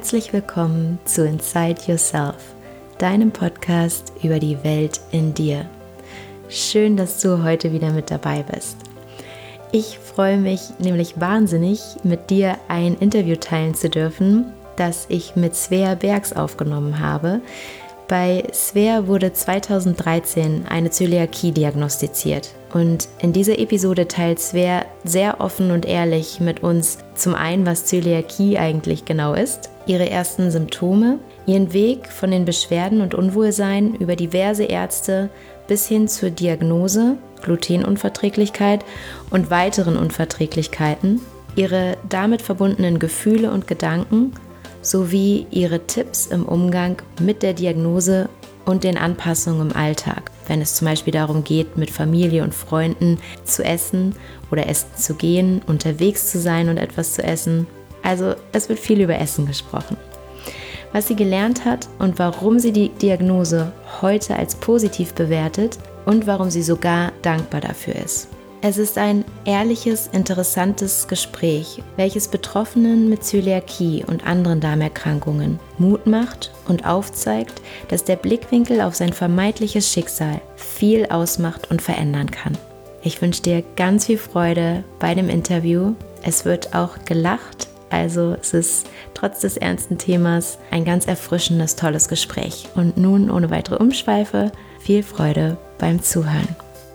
Herzlich willkommen zu Inside Yourself, deinem Podcast über die Welt in dir. Schön, dass du heute wieder mit dabei bist. Ich freue mich nämlich wahnsinnig, mit dir ein Interview teilen zu dürfen, das ich mit Svea Bergs aufgenommen habe. Bei Svea wurde 2013 eine Zöliakie diagnostiziert und in dieser Episode teilt Svea sehr offen und ehrlich mit uns zum einen, was Zöliakie eigentlich genau ist, ihre ersten Symptome, ihren Weg von den Beschwerden und Unwohlsein über diverse Ärzte bis hin zur Diagnose, Glutenunverträglichkeit und weiteren Unverträglichkeiten, ihre damit verbundenen Gefühle und Gedanken sowie ihre Tipps im Umgang mit der Diagnose und den Anpassungen im Alltag, wenn es zum Beispiel darum geht, mit Familie und Freunden zu essen oder essen zu gehen, unterwegs zu sein und etwas zu essen. Also es wird viel über Essen gesprochen. Was sie gelernt hat und warum sie die Diagnose heute als positiv bewertet und warum sie sogar dankbar dafür ist. Es ist ein ehrliches, interessantes Gespräch, welches Betroffenen mit Zöliakie und anderen Darmerkrankungen Mut macht und aufzeigt, dass der Blickwinkel auf sein vermeintliches Schicksal viel ausmacht und verändern kann. Ich wünsche dir ganz viel Freude bei dem Interview. Es wird auch gelacht, also es ist trotz des ernsten Themas ein ganz erfrischendes, tolles Gespräch. Und nun ohne weitere Umschweife, viel Freude beim Zuhören.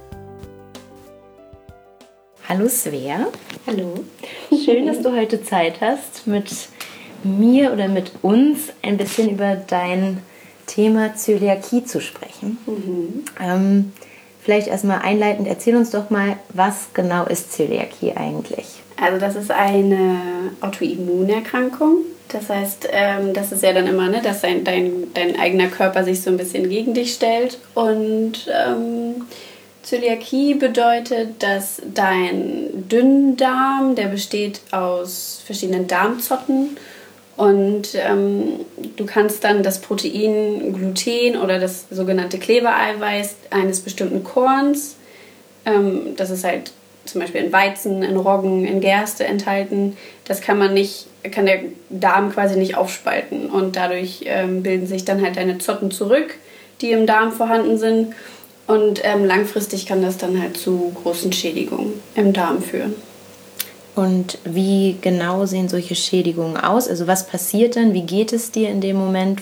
Hallo Svea. Hallo. Schön, dass du heute Zeit hast, mit mir oder mit uns ein bisschen über dein Thema Zöliakie zu sprechen. Vielleicht erstmal einleitend, erzähl uns doch mal, was genau ist Zöliakie eigentlich? Also das ist eine Autoimmunerkrankung. Das heißt, das ist ja dann immer, ne, dass dein eigener Körper sich so ein bisschen gegen dich stellt. Und Zöliakie bedeutet, dass dein Dünndarm, der besteht aus verschiedenen Darmzotten und du kannst dann das Protein Gluten oder das sogenannte Klebereiweiß eines bestimmten Korns, das ist halt zum Beispiel in Weizen, in Roggen, in Gerste enthalten, das kann der Darm quasi nicht aufspalten und dadurch bilden sich dann halt deine Zotten zurück, die im Darm vorhanden sind. Und langfristig kann das dann halt zu großen Schädigungen im Darm führen. Und wie genau sehen solche Schädigungen aus? Also was passiert dann? Wie geht es dir in dem Moment,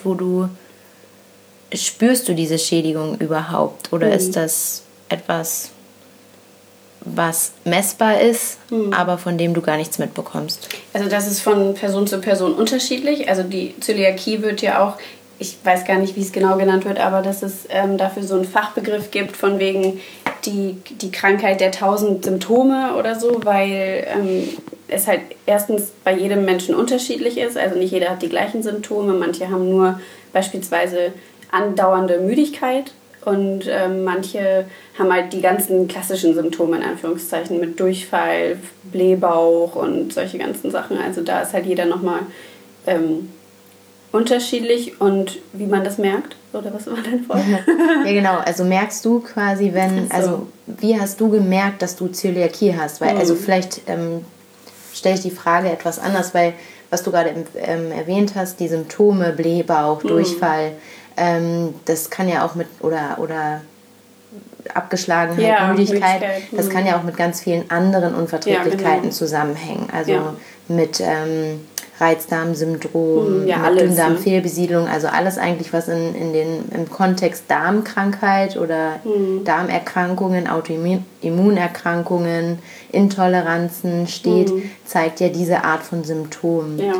spürst du diese Schädigung überhaupt? Oder ist das etwas, was messbar ist, aber von dem du gar nichts mitbekommst? Also das ist von Person zu Person unterschiedlich. Also die Zöliakie wird ja auch, ich weiß gar nicht, wie es genau genannt wird, aber dass es dafür so einen Fachbegriff gibt, von wegen die Krankheit der 1000 Symptome oder so, weil es halt erstens bei jedem Menschen unterschiedlich ist. Also nicht jeder hat die gleichen Symptome. Manche haben nur beispielsweise andauernde Müdigkeit und manche haben halt die ganzen klassischen Symptome in Anführungszeichen mit Durchfall, Blähbauch und solche ganzen Sachen. Also da ist halt jeder nochmal unterschiedlich und wie man das merkt, oder was war deine Frage? Ja genau, also merkst du quasi, also wie hast du gemerkt, dass du Zöliakie hast? Weil, also vielleicht stelle ich die Frage etwas anders, weil was du gerade erwähnt hast, die Symptome, Blähbauch, Durchfall, das kann ja auch mit, oder Abgeschlagenheit, Müdigkeit, das kann ja auch mit ganz vielen anderen Unverträglichkeiten zusammenhängen. Also mit Reizdarmsyndrom, mit Dünndarmfehlbesiedlung, also alles eigentlich, was im Kontext Darmkrankheit oder Darmerkrankungen, Autoimmunerkrankungen, Intoleranzen steht, zeigt ja diese Art von Symptomen. Ja.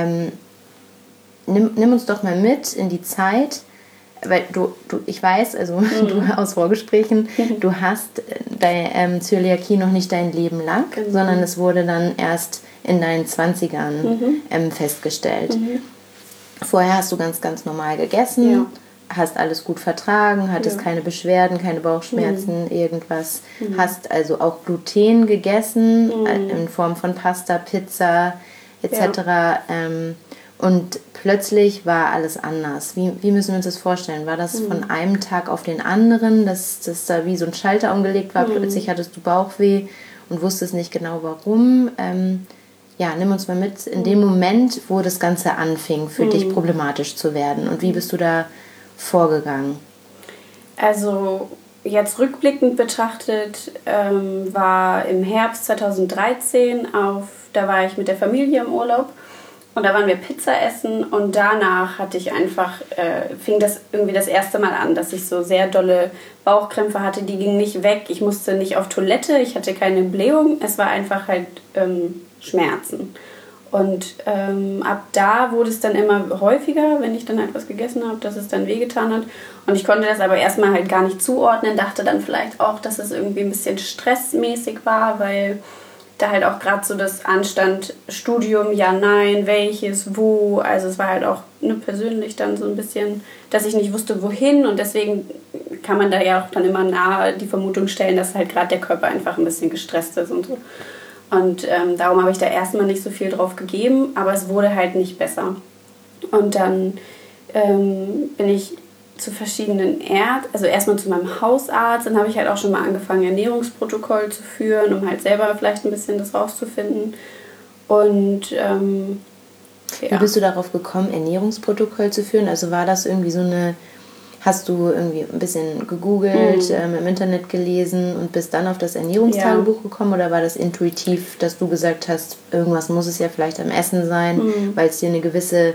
Nimm uns doch mal mit in die Zeit, weil ich weiß, also du aus Vorgesprächen, du hast deine Zöliakie noch nicht dein Leben lang, sondern es wurde dann erst in deinen 20ern festgestellt. Vorher hast du ganz, ganz normal gegessen, hast alles gut vertragen, hattest keine Beschwerden, keine Bauchschmerzen, irgendwas. Hast also auch Gluten gegessen, in Form von Pasta, Pizza etc. Und plötzlich war alles anders. Wie müssen wir uns das vorstellen? War das von einem Tag auf den anderen, dass da wie so ein Schalter umgelegt war? Plötzlich hattest du Bauchweh und wusstest nicht genau warum. ja, nimm uns mal mit in dem Moment, wo das Ganze anfing, für dich problematisch zu werden. Und wie bist du da vorgegangen? Also jetzt rückblickend betrachtet war im Herbst 2013 da war ich mit der Familie im Urlaub und da waren wir Pizza essen und danach hatte ich einfach, fing das irgendwie das erste Mal an, dass ich so sehr dolle Bauchkrämpfe hatte, die gingen nicht weg. Ich musste nicht auf Toilette, ich hatte keine Blähung, es war einfach halt Schmerzen. Und ab da wurde es dann immer häufiger, wenn ich dann etwas gegessen habe, dass es dann wehgetan hat. Und ich konnte das aber erstmal halt gar nicht zuordnen, dachte dann vielleicht auch, dass es irgendwie ein bisschen stressmäßig war, weil da halt auch gerade so das anstand, Studium, ja, nein, welches, wo. Also es war halt auch persönlich dann so ein bisschen, dass ich nicht wusste, wohin. Und deswegen kann man da ja auch dann immer nahe die Vermutung stellen, dass halt gerade der Körper einfach ein bisschen gestresst ist und so. Und darum habe ich da erstmal nicht so viel drauf gegeben, aber es wurde halt nicht besser. Und dann bin ich zu verschiedenen also erstmal zu meinem Hausarzt, dann habe ich halt auch schon mal angefangen, Ernährungsprotokoll zu führen, um halt selber vielleicht ein bisschen das rauszufinden. Und Wie bist du darauf gekommen, Ernährungsprotokoll zu führen? Also war das irgendwie so eine... Hast du irgendwie ein bisschen gegoogelt, im Internet gelesen und bist dann auf das Ernährungstagebuch gekommen? Oder war das intuitiv, dass du gesagt hast, irgendwas muss es ja vielleicht am Essen sein, weil es dir eine gewisse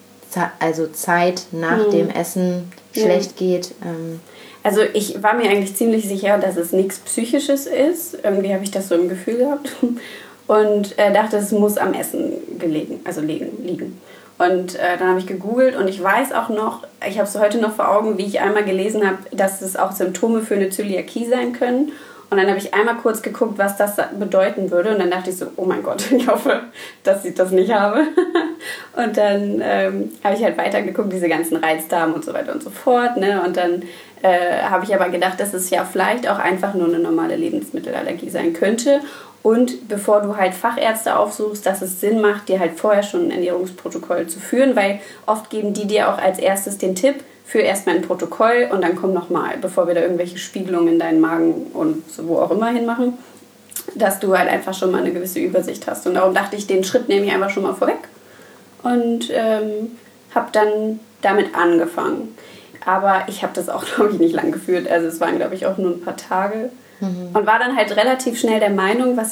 Zeit nach dem Essen schlecht geht? Also ich war mir eigentlich ziemlich sicher, dass es nichts Psychisches ist. Irgendwie habe ich das so im Gefühl gehabt. Und dachte, es muss am Essen liegen. Und dann habe ich gegoogelt und ich weiß auch noch, ich habe es heute noch vor Augen, wie ich einmal gelesen habe, dass es auch Symptome für eine Zöliakie sein können. Und dann habe ich einmal kurz geguckt, was das bedeuten würde. Und dann dachte ich so, oh mein Gott, ich hoffe, dass ich das nicht habe. Und dann habe ich halt weitergeguckt, diese ganzen Reizdarm und so weiter und so fort. Ne? Und dann habe ich aber gedacht, dass es ja vielleicht auch einfach nur eine normale Lebensmittelallergie sein könnte. Und bevor du halt Fachärzte aufsuchst, dass es Sinn macht, dir halt vorher schon ein Ernährungsprotokoll zu führen, weil oft geben die dir auch als erstes den Tipp, führ erstmal ein Protokoll und dann komm nochmal, bevor wir da irgendwelche Spiegelungen in deinen Magen und wo auch immer hinmachen, dass du halt einfach schon mal eine gewisse Übersicht hast. Und darum dachte ich, den Schritt nehme ich einfach schon mal vorweg und habe dann damit angefangen. Aber ich habe das auch, glaube ich, nicht lang geführt. Also es waren, glaube ich, auch nur ein paar Tage. Und war dann halt relativ schnell der Meinung, was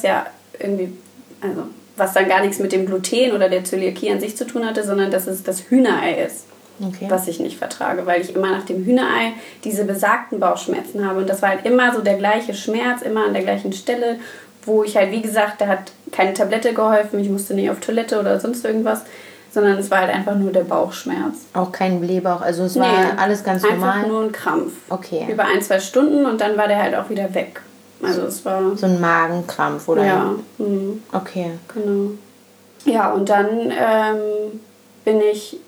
dann gar nichts mit dem Gluten oder der Zöliakie an sich zu tun hatte, sondern dass es das Hühnerei ist, was ich nicht vertrage, weil ich immer nach dem Hühnerei diese besagten Bauchschmerzen habe. Und das war halt immer so der gleiche Schmerz, immer an der gleichen Stelle, wo ich halt, wie gesagt, da hat keine Tablette geholfen, ich musste nicht auf Toilette oder sonst irgendwas, sondern es war halt einfach nur der Bauchschmerz. Auch kein Blähbauch, also es war alles ganz normal? Einfach nur ein Krampf. Okay. Über 1-2 Stunden und dann war der halt auch wieder weg. Also es war... So ein Magenkrampf, oder? Ja. Okay. Genau. Ja, und dann bin ich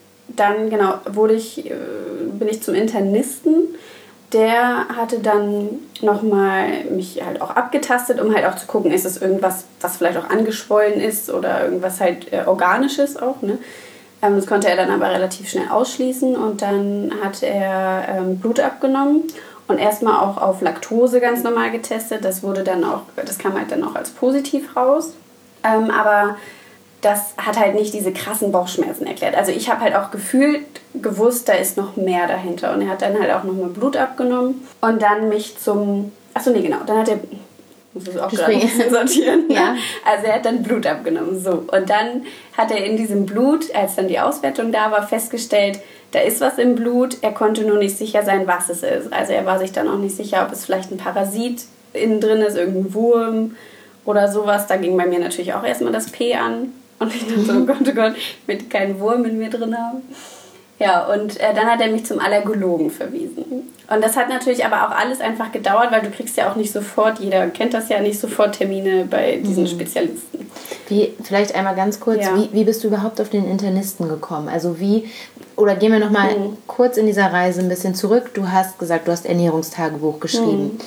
zum Internisten. Der hatte dann nochmal mich halt auch abgetastet, um halt auch zu gucken, ist es irgendwas, was vielleicht auch angeschwollen ist oder irgendwas halt Organisches auch, ne? Das konnte er dann aber relativ schnell ausschließen und dann hat er Blut abgenommen und erstmal auch auf Laktose ganz normal getestet. Das kam halt dann auch als positiv raus. Aber das hat halt nicht diese krassen Bauchschmerzen erklärt. Also ich habe halt auch gewusst, da ist noch mehr dahinter. Und er hat dann halt auch nochmal Blut abgenommen und dann dann hat er... Ich muss das auch gerade ein bisschen sortieren. Ja. Also er hat dann Blut abgenommen. So. Und dann hat er in diesem Blut, als dann die Auswertung da war, festgestellt, da ist was im Blut. Er konnte nur nicht sicher sein, was es ist. Also er war sich dann auch nicht sicher, ob es vielleicht ein Parasit innen drin ist, irgendein Wurm oder sowas. Da ging bei mir natürlich auch erstmal das P an. Und ich dachte, oh Gott, ich will keinen Wurm in mir drin haben. Ja, und dann hat er mich zum Allergologen verwiesen. Und das hat natürlich aber auch alles einfach gedauert, weil du kriegst ja auch nicht sofort, jeder kennt das ja, nicht sofort Termine bei diesen Spezialisten. Vielleicht einmal ganz kurz, wie bist du überhaupt auf den Internisten gekommen? Also oder gehen wir nochmal kurz in dieser Reise ein bisschen zurück. Du hast gesagt, du hast Ernährungstagebuch geschrieben.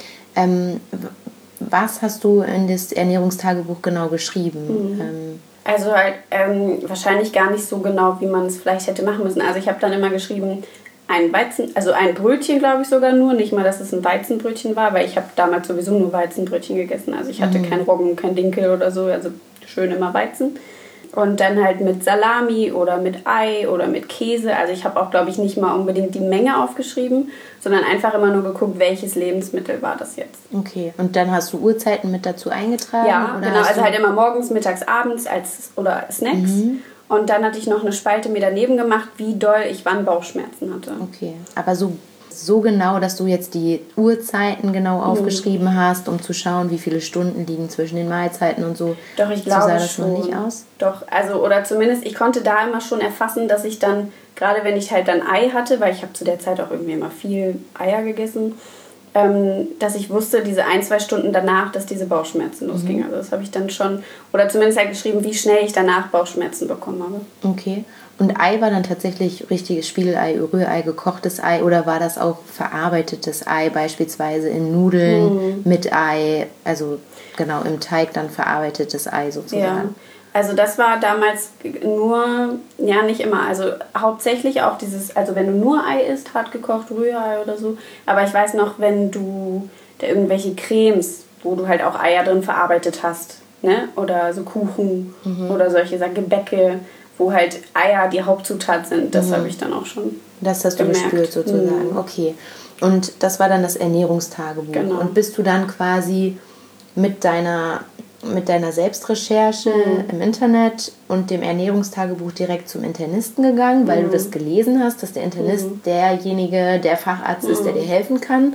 Was hast du in das Ernährungstagebuch genau geschrieben? Also halt wahrscheinlich gar nicht so genau, wie man es vielleicht hätte machen müssen. Also ich habe dann immer geschrieben, ein Brötchen, glaube ich sogar nur. Nicht mal, dass es ein Weizenbrötchen war, weil ich habe damals sowieso nur Weizenbrötchen gegessen. Also ich hatte kein Roggen, kein Dinkel oder so, also schön immer Weizen. Und dann halt mit Salami oder mit Ei oder mit Käse. Also ich habe auch, glaube ich, nicht mal unbedingt die Menge aufgeschrieben, sondern einfach immer nur geguckt, welches Lebensmittel war das jetzt. Okay, und dann hast du Uhrzeiten mit dazu eingetragen? Ja, oder genau, also halt immer morgens, mittags, abends oder Snacks. Und dann hatte ich noch eine Spalte mir daneben gemacht, wie doll ich wann Bauchschmerzen hatte. Okay, aber so genau, dass du jetzt die Uhrzeiten genau aufgeschrieben hast, um zu schauen, wie viele Stunden liegen zwischen den Mahlzeiten und so. Doch, ich glaube sah das schon. Noch nicht aus? Doch, also oder zumindest, ich konnte da immer schon erfassen, dass ich dann, gerade wenn ich halt dann Ei hatte, weil ich habe zu der Zeit auch irgendwie immer viel Eier gegessen, dass ich wusste, diese 1-2 Stunden danach, dass diese Bauchschmerzen losgingen. Also das habe ich dann schon, oder zumindest halt geschrieben, wie schnell ich danach Bauchschmerzen bekommen habe. Okay. Und Ei war dann tatsächlich richtiges Spiegelei, Rührei, gekochtes Ei oder war das auch verarbeitetes Ei, beispielsweise in Nudeln mit Ei, also genau im Teig dann verarbeitetes Ei sozusagen? Ja. Also das war damals nur, ja nicht immer, also hauptsächlich auch dieses, also wenn du nur Ei isst, hart gekocht, Rührei oder so, aber ich weiß noch, wenn du da irgendwelche Cremes, wo du halt auch Eier drin verarbeitet hast, ne, oder so Kuchen oder solche Gebäcke, wo halt Eier die Hauptzutat sind, das habe ich dann auch schon Das hast du gemerkt. gespürt sozusagen, okay. Und das war dann das Ernährungstagebuch. Genau. Und bist du dann quasi mit deiner Selbstrecherche im Internet und dem Ernährungstagebuch direkt zum Internisten gegangen, weil du das gelesen hast, dass der Internist der Facharzt ist, der dir helfen kann?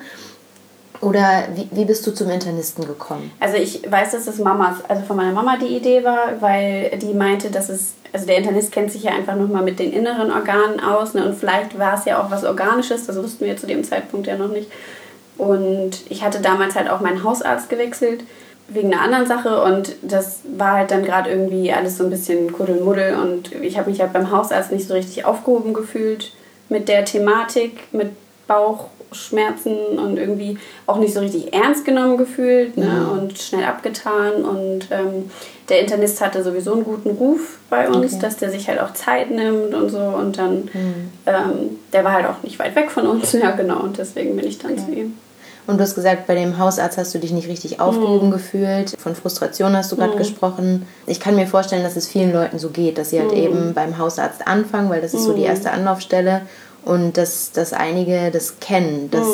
Oder wie bist du zum Internisten gekommen? Also ich weiß, dass es von meiner Mama die Idee war, weil die meinte, dass also der Internist kennt sich ja einfach nochmal mit den inneren Organen aus, ne? Und vielleicht war es ja auch was Organisches, das wussten wir zu dem Zeitpunkt ja noch nicht. Und ich hatte damals halt auch meinen Hausarzt gewechselt, wegen einer anderen Sache, und das war halt dann gerade irgendwie alles so ein bisschen Kuddelmuddel und ich habe mich halt beim Hausarzt nicht so richtig aufgehoben gefühlt mit der Thematik, mit Bauchschmerzen und irgendwie auch nicht so richtig ernst genommen gefühlt, ne, und schnell abgetan und der Internist hatte sowieso einen guten Ruf bei uns, dass der sich halt auch Zeit nimmt und so und dann der war halt auch nicht weit weg von uns, ja genau, und deswegen bin ich dann zu ihm. Und du hast gesagt, bei dem Hausarzt hast du dich nicht richtig aufgehoben gefühlt. Von Frustration hast du gerade gesprochen. Ich kann mir vorstellen, dass es vielen Leuten so geht, dass sie halt eben beim Hausarzt anfangen, weil das ist so die erste Anlaufstelle. Und dass einige das kennen, dass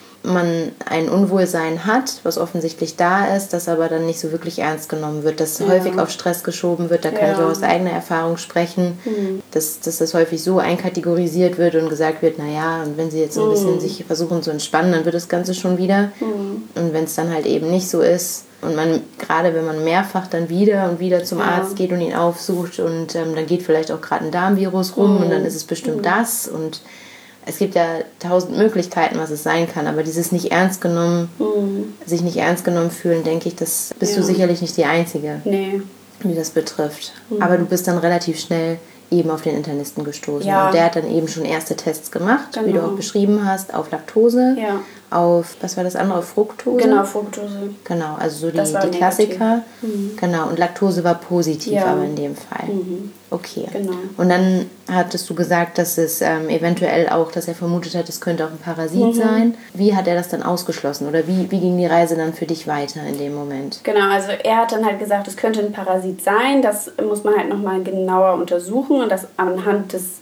man ein Unwohlsein hat, was offensichtlich da ist, das aber dann nicht so wirklich ernst genommen wird, dass häufig auf Stress geschoben wird, da kann ich auch aus eigener Erfahrung sprechen, dass das häufig so einkategorisiert wird und gesagt wird, naja, und wenn sie jetzt so ein bisschen sich versuchen zu entspannen, dann wird das Ganze schon wieder. Und wenn es dann halt eben nicht so ist und man, gerade wenn man mehrfach dann wieder und wieder zum Arzt geht und ihn aufsucht und dann geht vielleicht auch gerade ein Darmvirus rum und dann ist es bestimmt das und es gibt ja 1000 Möglichkeiten, was es sein kann, aber dieses nicht ernst genommen, sich nicht ernst genommen fühlen, denke ich, das bist du sicherlich nicht die Einzige, die das betrifft. Aber du bist dann relativ schnell eben auf den Internisten gestoßen. Ja. Und der hat dann eben schon erste Tests gemacht, wie du auch beschrieben hast, auf Laktose, auf, was war das andere, auf Fructose? Genau, Fructose. Genau, also so die Klassiker. Genau, und Laktose war positiv, aber in dem Fall. Okay. Genau. Und dann hattest du gesagt, dass es eventuell auch, dass er vermutet hat, es könnte auch ein Parasit sein. Wie hat er das dann ausgeschlossen? Oder wie ging die Reise dann für dich weiter in dem Moment? Genau, also er hat dann halt gesagt, es könnte ein Parasit sein. Das muss man halt nochmal genauer untersuchen. Und das anhand des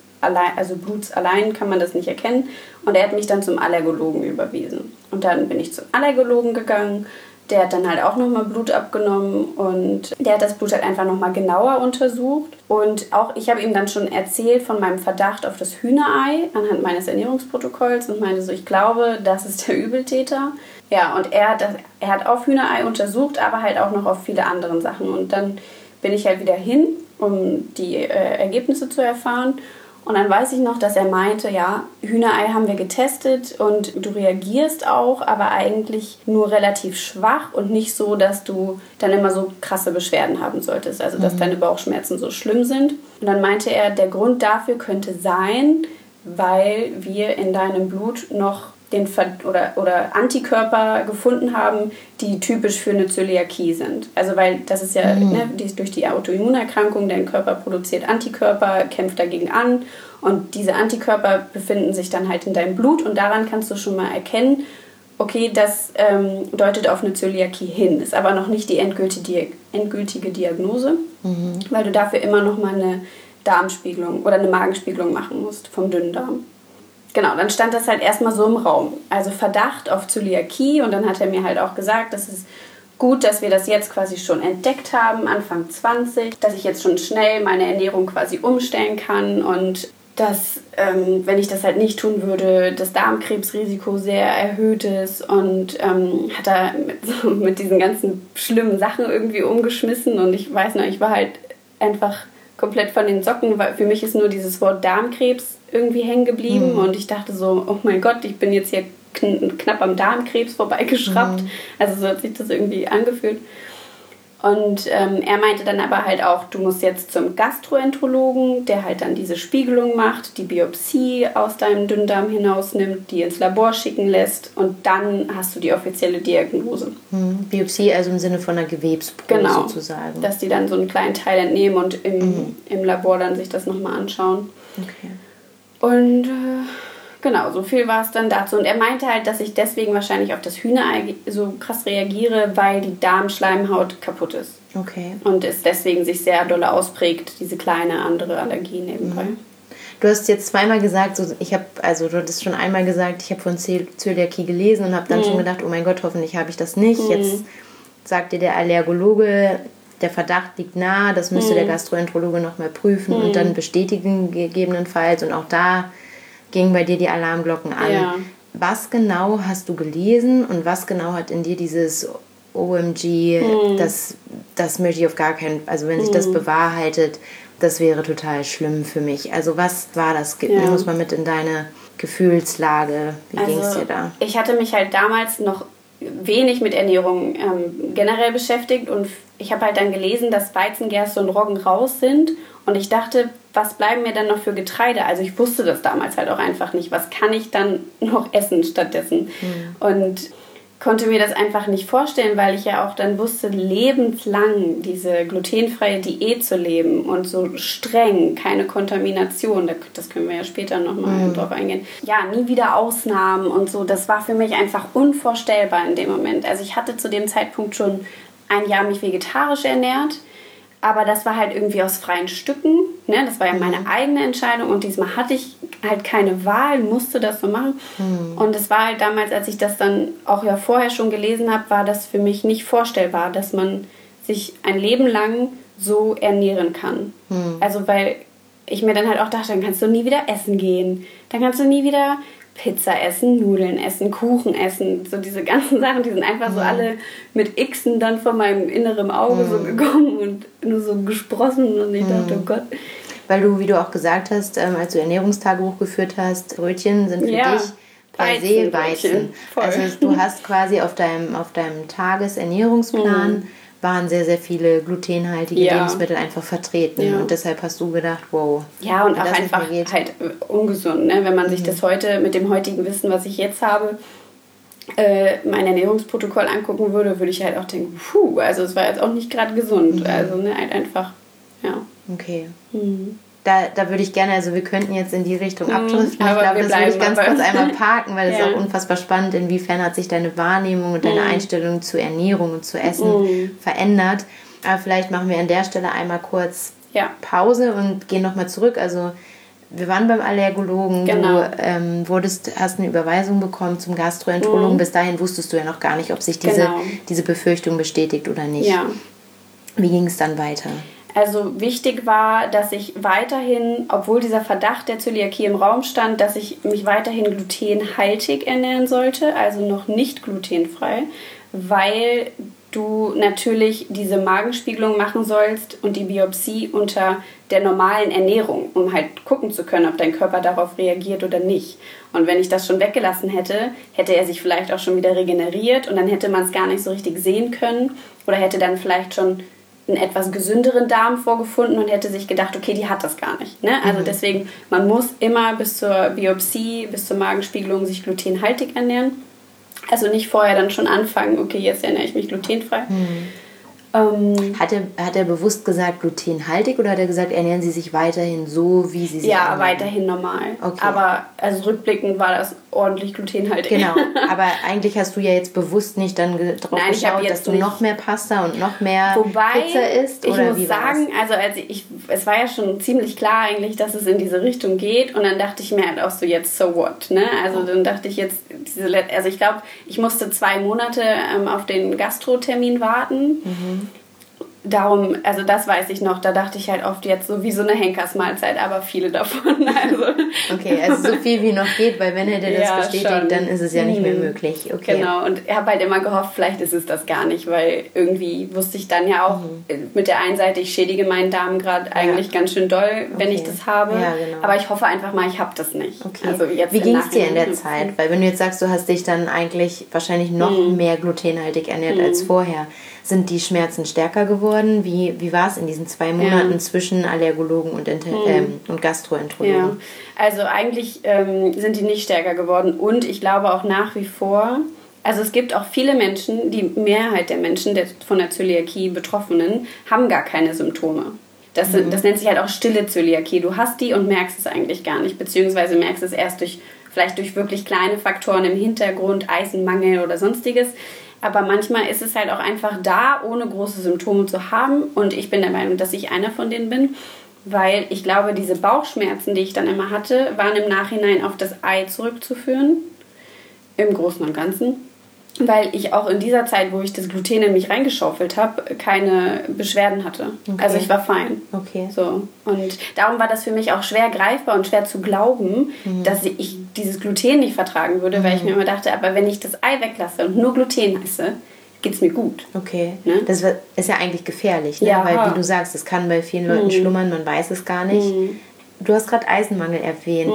Bluts allein kann man das nicht erkennen. Und er hat mich dann zum Allergologen überwiesen. Und dann bin ich zum Allergologen gegangen. Der hat dann halt auch nochmal Blut abgenommen und der hat das Blut halt einfach nochmal genauer untersucht. Und auch ich habe ihm dann schon erzählt von meinem Verdacht auf das Hühnerei anhand meines Ernährungsprotokolls und meinte so, ich glaube, das ist der Übeltäter. Ja, und er hat auf Hühnerei untersucht, aber halt auch noch auf viele andere Sachen. Und dann bin ich halt wieder hin, um die Ergebnisse zu erfahren. Und dann weiß ich noch, dass er meinte, ja, Hühnerei haben wir getestet und du reagierst auch, aber eigentlich nur relativ schwach und nicht so, dass du dann immer so krasse Beschwerden haben solltest, also dass deine Bauchschmerzen so schlimm sind. Und dann meinte er, der Grund dafür könnte sein, weil wir in deinem Blut noch oder Antikörper gefunden haben, die typisch für eine Zöliakie sind. Also weil das ist ja durch die Autoimmunerkrankung, dein Körper produziert Antikörper, kämpft dagegen an und diese Antikörper befinden sich dann halt in deinem Blut und daran kannst du schon mal erkennen, okay, das deutet auf eine Zöliakie hin, ist aber noch nicht die endgültige Diagnose, weil du dafür immer noch mal eine Darmspiegelung oder eine Magenspiegelung machen musst vom Dünndarm. Genau, dann stand das halt erstmal so im Raum. Also Verdacht auf Zöliakie, und dann hat er mir halt auch gesagt, das ist gut, dass wir das jetzt quasi schon entdeckt haben, Anfang 20, dass ich jetzt schon schnell meine Ernährung quasi umstellen kann und dass, wenn ich das halt nicht tun würde, das Darmkrebsrisiko sehr erhöht ist, und hat er mit diesen ganzen schlimmen Sachen irgendwie umgeschmissen, und ich weiß noch, ich war halt einfach komplett von den Socken, weil für mich ist nur dieses Wort Darmkrebs irgendwie hängen geblieben und ich dachte so, oh mein Gott, ich bin jetzt hier knapp am Darmkrebs vorbeigeschraubt. Also so hat sich das irgendwie angefühlt. Und er meinte dann aber halt auch, du musst jetzt zum Gastroenterologen, der halt dann diese Spiegelung macht, die Biopsie aus deinem Dünndarm hinausnimmt, die ins Labor schicken lässt, und dann hast du die offizielle Diagnose. Biopsie also im Sinne von einer Gewebsprobe sozusagen. Genau, dass die dann so einen kleinen Teil entnehmen und im Labor dann sich das nochmal anschauen. Okay. Und genau, so viel war es dann dazu. Und er meinte halt, dass ich deswegen wahrscheinlich auf das Hühnerei so krass reagiere, weil die Darmschleimhaut kaputt ist. Okay. Und es deswegen sich sehr doll ausprägt, diese kleine andere Allergie nebenbei. Du hast jetzt zweimal gesagt, du hattest schon einmal gesagt, ich habe von Zöliakie gelesen und habe dann schon gedacht, oh mein Gott, hoffentlich habe ich das nicht. Jetzt sagt dir der Allergologe, der Verdacht liegt nahe, das müsste der Gastroenterologe nochmal prüfen und dann bestätigen gegebenenfalls. Und auch da gingen bei dir die Alarmglocken an. Ja. Was genau hast du gelesen und was genau hat in dir dieses OMG, das möchte ich auf gar keinen, also wenn sich das bewahrheitet, das wäre total schlimm für mich. Also was war das? Nimm uns mal mit in deine Gefühlslage. Wie ging es dir da? Ich hatte mich halt damals noch wenig mit Ernährung generell beschäftigt, und ich habe halt dann gelesen, dass Weizengerste und Roggen raus sind, und ich dachte, was bleiben mir dann noch für Getreide? Also ich wusste das damals halt auch einfach nicht. Was kann ich dann noch essen stattdessen? Und konnte mir das einfach nicht vorstellen, weil ich ja auch dann wusste, lebenslang diese glutenfreie Diät zu leben und so streng, keine Kontamination, das können wir ja später nochmal drauf eingehen. Ja, nie wieder Ausnahmen und so, das war für mich einfach unvorstellbar in dem Moment. Also ich hatte zu dem Zeitpunkt schon ein Jahr mich vegetarisch ernährt, aber das war halt irgendwie aus freien Stücken, ne? Das war ja meine eigene Entscheidung, und diesmal hatte ich halt keine Wahl, musste das so machen. Und es war halt damals, als ich das dann auch ja vorher schon gelesen habe, war das für mich nicht vorstellbar, dass man sich ein Leben lang so ernähren kann. Also weil ich mir dann halt auch dachte, dann kannst du nie wieder essen gehen, dann kannst du nie wieder Pizza essen, Nudeln essen, Kuchen essen, so diese ganzen Sachen, die sind einfach so alle mit Xen dann von meinem inneren Auge so gekommen und nur so gesprossen, und ich dachte, oh Gott. Weil du, wie du auch gesagt hast, als du Ernährungstagebuch geführt hast, Brötchen sind für dich per se Weizen. Also du hast quasi auf deinem Tagesernährungsplan waren sehr, sehr viele glutenhaltige Lebensmittel einfach vertreten. Und deshalb hast du gedacht, wow. Ja, und auch einfach halt ungesund. Ne? Wenn man sich das heute mit dem heutigen Wissen, was ich jetzt habe, mein Ernährungsprotokoll angucken würde, würde ich halt auch denken, also es war jetzt auch nicht gerade gesund. Also ne, halt einfach, ja. Okay. Da würde ich gerne, also wir könnten jetzt in die Richtung abdriften. Ich glaube, das würde ich ganz kurz einmal parken, weil es ist auch unfassbar spannend, inwiefern hat sich deine Wahrnehmung und deine Einstellung zu Ernährung und zu Essen verändert. Aber vielleicht machen wir an der Stelle einmal kurz Pause und gehen nochmal zurück. Also wir waren beim Allergologen, genau. Du hast eine Überweisung bekommen zum Gastroenterologen. Bis dahin wusstest du ja noch gar nicht, ob sich diese Befürchtung bestätigt oder nicht. Ja. Wie ging es dann weiter? Also wichtig war, dass ich weiterhin, obwohl dieser Verdacht der Zöliakie im Raum stand, dass ich mich weiterhin glutenhaltig ernähren sollte, also noch nicht glutenfrei, weil du natürlich diese Magenspiegelung machen sollst und die Biopsie unter der normalen Ernährung, um halt gucken zu können, ob dein Körper darauf reagiert oder nicht. Und wenn ich das schon weggelassen hätte, hätte er sich vielleicht auch schon wieder regeneriert, und dann hätte man es gar nicht so richtig sehen können, oder hätte dann vielleicht schon einen etwas gesünderen Darm vorgefunden und hätte sich gedacht, okay, die hat das gar nicht. Ne? Also deswegen, man muss immer bis zur Biopsie, bis zur Magenspiegelung sich glutenhaltig ernähren. Also nicht vorher dann schon anfangen, okay, jetzt ernähre ich mich glutenfrei. Hat er bewusst gesagt glutenhaltig, oder hat er gesagt, ernähren Sie sich weiterhin so, wie Sie sich ernähren? Ja, weiterhin normal. Okay. Aber also rückblickend war das ordentlich glutenhaltig. Genau, aber eigentlich hast du ja jetzt bewusst nicht dann drauf geschaut, dass du noch mehr Pasta und noch mehr Pizza isst? Oder ich muss sagen, also es war ja schon ziemlich klar eigentlich, dass es in diese Richtung geht und dann dachte ich mir halt auch so, jetzt so what, ne? Also dann dachte ich jetzt, also ich glaube, ich musste 2 Monate auf den Gastrotermin warten. Darum, also das weiß ich noch, da dachte ich halt oft jetzt so wie so eine Henkersmahlzeit, aber viele davon. Also. Okay, also so viel wie noch geht, weil wenn er dir das bestätigt, schon. Dann ist es ja nicht mehr möglich. Okay. Genau, und ich habe halt immer gehofft, vielleicht ist es das gar nicht, weil irgendwie wusste ich dann ja auch mit der einen Seite, ich schädige meinen Darm gerade eigentlich ganz schön doll, wenn ich das habe. Ja, genau. Aber ich hoffe einfach mal, ich habe das nicht. Okay. Also jetzt wie ging es dir in der Zeit? Weil wenn du jetzt sagst, du hast dich dann eigentlich wahrscheinlich noch mehr glutenhaltig ernährt als vorher. Sind die Schmerzen stärker geworden? Wie war es in diesen 2 Monaten zwischen Allergologen und Gastroenterologen? Ja, also eigentlich sind die nicht stärker geworden und ich glaube auch nach wie vor, also es gibt auch viele Menschen, die Mehrheit der Menschen von der Zöliakie Betroffenen haben gar keine Symptome. Das nennt sich halt auch stille Zöliakie. Du hast die und merkst es eigentlich gar nicht, beziehungsweise merkst es erst vielleicht durch wirklich kleine Faktoren im Hintergrund, Eisenmangel oder sonstiges. Aber manchmal ist es halt auch einfach da, ohne große Symptome zu haben. Und ich bin der Meinung, dass ich einer von denen bin, weil ich glaube, diese Bauchschmerzen, die ich dann immer hatte, waren im Nachhinein auf das Ei zurückzuführen. Im Großen und Ganzen. Weil ich auch in dieser Zeit, wo ich das Gluten in mich reingeschaufelt habe, keine Beschwerden hatte. Okay. Also ich war fein. Okay. So. Und darum war das für mich auch schwer greifbar und schwer zu glauben, dass ich dieses Gluten nicht vertragen würde, weil ich mir immer dachte, aber wenn ich das Ei weglasse und nur Gluten esse, geht's mir gut. Okay. Ne? Das ist ja eigentlich gefährlich, ne? Ja. Weil wie du sagst, es kann bei vielen Leuten schlummern, man weiß es gar nicht. Du hast gerade Eisenmangel erwähnt.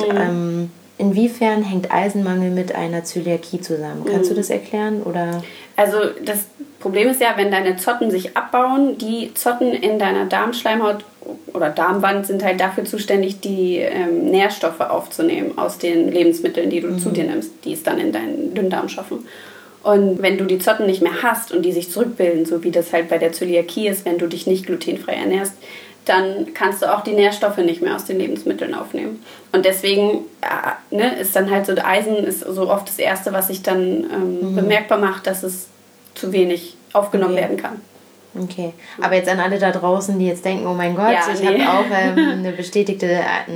Inwiefern hängt Eisenmangel mit einer Zöliakie zusammen? Kannst du das erklären? Oder? Also das Problem ist ja, wenn deine Zotten sich abbauen, die Zotten in deiner Darmschleimhaut oder Darmwand sind halt dafür zuständig, die Nährstoffe aufzunehmen aus den Lebensmitteln, die du zu dir nimmst, die es dann in deinen Dünndarm schaffen. Und wenn du die Zotten nicht mehr hast und die sich zurückbilden, so wie das halt bei der Zöliakie ist, wenn du dich nicht glutenfrei ernährst, dann kannst du auch die Nährstoffe nicht mehr aus den Lebensmitteln aufnehmen. Und deswegen ist dann halt so, Eisen ist so oft das Erste, was sich dann bemerkbar macht, dass es zu wenig aufgenommen werden kann. Okay, aber jetzt an alle da draußen, die jetzt denken, oh mein Gott, ich habe auch einen bestätigten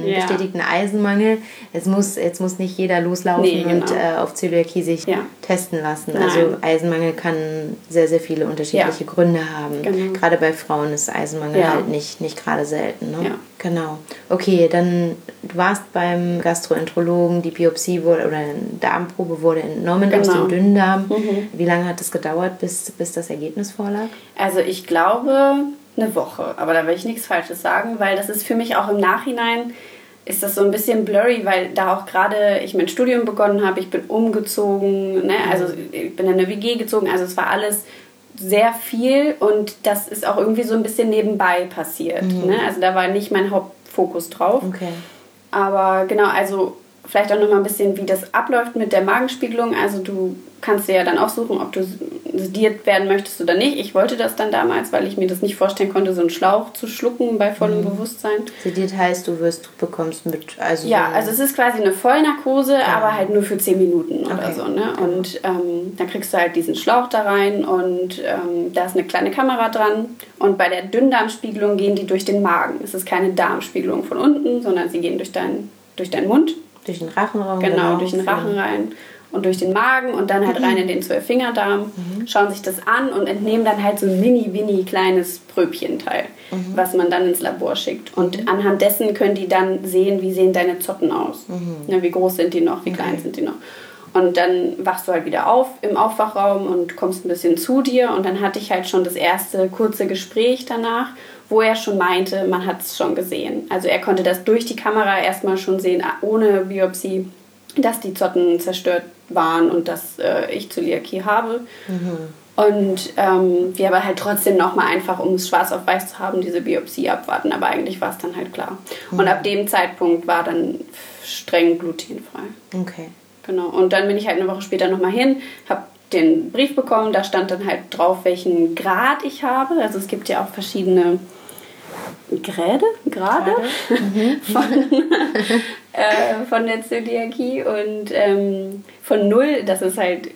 Eisenmangel. Jetzt muss nicht jeder loslaufen und auf Zöliakie sich testen lassen. Nein. Also Eisenmangel kann sehr, sehr viele unterschiedliche Gründe haben. Genau. Gerade bei Frauen ist Eisenmangel halt nicht gerade selten. Ne? Ja. Genau. Okay, dann du warst beim Gastroenterologen, die Biopsie oder eine Darmprobe wurde entnommen aus dem Dünndarm. Wie lange hat es gedauert, bis das Ergebnis vorlag? Also ich glaube 1 Woche, aber da will ich nichts Falsches sagen, weil das ist für mich auch im Nachhinein, ist das so ein bisschen blurry, weil da auch gerade ich mein Studium begonnen habe, ich bin umgezogen, ne? Also ich bin in eine WG gezogen, also es war alles sehr viel und das ist auch irgendwie so ein bisschen nebenbei passiert. Ne? Also da war nicht mein Hauptfokus drauf. Okay. Aber genau, also vielleicht auch noch mal ein bisschen, wie das abläuft mit der Magenspiegelung. Also du kannst dir ja dann auch suchen, ob du sediert werden möchtest oder nicht. Ich wollte das dann damals, weil ich mir das nicht vorstellen konnte, so einen Schlauch zu schlucken bei vollem Bewusstsein. Sediert heißt, du bekommst mit... Also also es ist quasi eine Vollnarkose, aber halt nur für 10 Minuten oder so. Ne? Und dann kriegst du halt diesen Schlauch da rein und da ist eine kleine Kamera dran. Und bei der Dünndarmspiegelung gehen die durch den Magen. Es ist keine Darmspiegelung von unten, sondern sie gehen durch deinen Mund. Durch den Rachenraum. Genau, durch den Rachen rein. Und durch den Magen und dann halt rein in den 12-Fingerdarm, schauen sich das an und entnehmen dann halt so ein mini kleines Pröbchenteil, was man dann ins Labor schickt. Und anhand dessen können die dann sehen, wie sehen deine Zotten aus. Ja, wie groß sind die noch, wie klein sind die noch. Und dann wachst du halt wieder auf im Aufwachraum und kommst ein bisschen zu dir. Und dann hatte ich halt schon das erste kurze Gespräch danach, wo er schon meinte, man hat es schon gesehen. Also er konnte das durch die Kamera erstmal schon sehen, ohne Biopsie, dass die Zotten zerstört waren und dass ich Zöliakie habe. Und wir aber halt trotzdem nochmal einfach, um es schwarz auf weiß zu haben, diese Biopsie abwarten. Aber eigentlich war es dann halt klar. Und ab dem Zeitpunkt war dann streng glutenfrei. Okay. Genau. Und dann bin ich halt 1 Woche später nochmal hin, habe den Brief bekommen, da stand dann halt drauf, welchen Grad ich habe. Also es gibt ja auch verschiedene Gerade von der Zöliakie und von 0, ist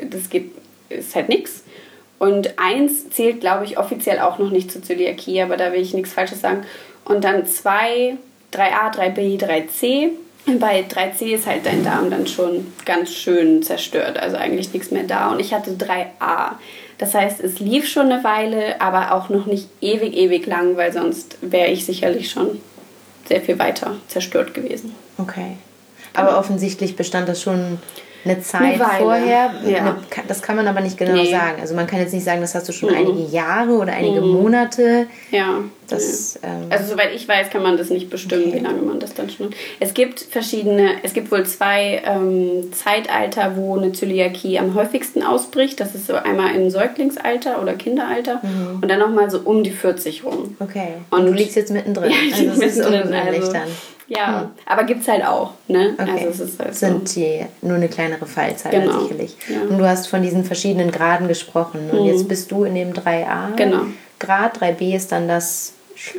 halt nichts. Und 1 zählt, glaube ich, offiziell auch noch nicht zur Zöliakie, aber da will ich nichts Falsches sagen. Und dann 2, 3a, 3b, 3c. Bei 3c ist halt dein Darm dann schon ganz schön zerstört, also eigentlich nichts mehr da. Und ich hatte 3a. Das heißt, es lief schon eine Weile, aber auch noch nicht ewig lang, weil sonst wäre ich sicherlich schon sehr viel weiter zerstört gewesen. Okay. Aber offensichtlich bestand das schon eine Zeit vorher. Ja. Das kann man aber nicht genau sagen. Also man kann jetzt nicht sagen, das hast du schon einige Jahre oder einige Monate. Ja. Das, also soweit ich weiß, kann man das nicht bestimmen, wie lange man das dann schon... Es gibt wohl 2 Zeitalter, wo eine Zöliakie am häufigsten ausbricht. Das ist so einmal im Säuglingsalter oder Kinderalter und dann nochmal so um die 40 rum. Okay. Und du liegst jetzt mittendrin. Ja, ich liege mittendrin. Also dann. Ja, aber gibt's halt auch, ne? Okay. Also es ist halt sind die nur eine kleinere Fallzahl sicherlich. Ja. Und du hast von diesen verschiedenen Graden gesprochen. Und jetzt bist du in dem 3a Grad, 3b ist dann das...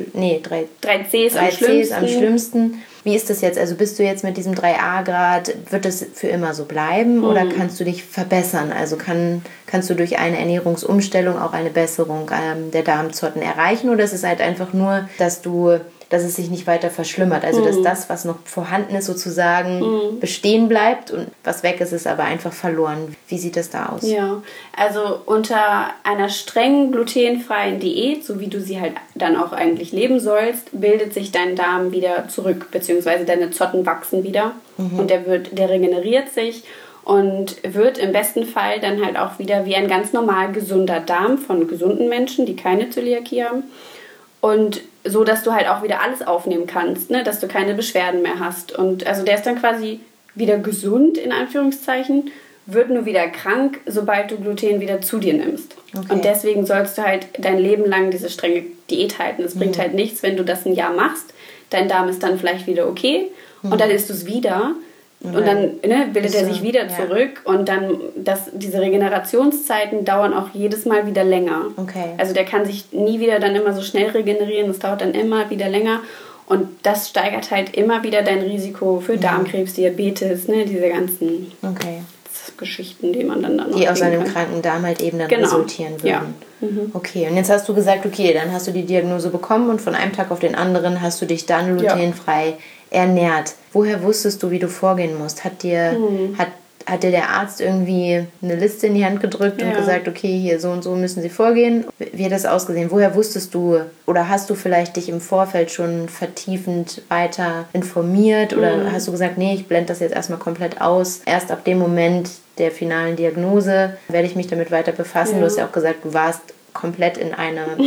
3c ist 3c ist am schlimmsten. Wie ist das jetzt? Also bist du jetzt mit diesem 3a-Grad, wird das für immer so bleiben oder kannst du dich verbessern? Also kannst du durch eine Ernährungsumstellung auch eine Besserung der Darmzotten erreichen oder ist es halt einfach nur, dass es sich nicht weiter verschlimmert? Also dass das, was noch vorhanden ist, sozusagen bestehen bleibt und was weg ist, ist aber einfach verloren. Wie sieht das da aus? Ja, also unter einer strengen glutenfreien Diät, so wie du sie halt dann auch eigentlich leben sollst, bildet sich dein Darm wieder zurück, beziehungsweise deine Zotten wachsen wieder und der regeneriert sich und wird im besten Fall dann halt auch wieder wie ein ganz normal gesunder Darm von gesunden Menschen, die keine Zöliakie haben. Und so, dass du halt auch wieder alles aufnehmen kannst, ne? Dass du keine Beschwerden mehr hast. Und also der ist dann quasi wieder gesund, in Anführungszeichen, wird nur wieder krank, sobald du Gluten wieder zu dir nimmst. Okay. Und deswegen sollst du halt dein Leben lang diese strenge Diät halten. Es bringt halt nichts, wenn du das ein Jahr machst, dein Darm ist dann vielleicht wieder okay und dann isst du es wieder. Und dann bildet er sich wieder zurück und dann diese Regenerationszeiten dauern auch jedes Mal wieder länger. Okay. Also der kann sich nie wieder dann immer so schnell regenerieren, das dauert dann immer wieder länger und das steigert halt immer wieder dein Risiko für Darmkrebs, Diabetes, diese ganzen Geschichten, die man dann die aus einem kranken Darm halt eben dann resultieren würden. Ja. Okay, und jetzt hast du gesagt, dann hast du die Diagnose bekommen und von einem Tag auf den anderen hast du dich dann glutenfrei ernährt. Woher wusstest du, wie du vorgehen musst? Hat dir der Arzt irgendwie eine Liste in die Hand gedrückt und gesagt, okay, hier so und so müssen sie vorgehen? Wie hat das ausgesehen? Woher wusstest du oder hast du vielleicht dich im Vorfeld schon vertiefend weiter informiert oder hast du gesagt, nee, ich blende das jetzt erstmal komplett aus. Erst ab dem Moment der finalen Diagnose werde ich mich damit weiter befassen. Du hast ja auch gesagt, du warst komplett im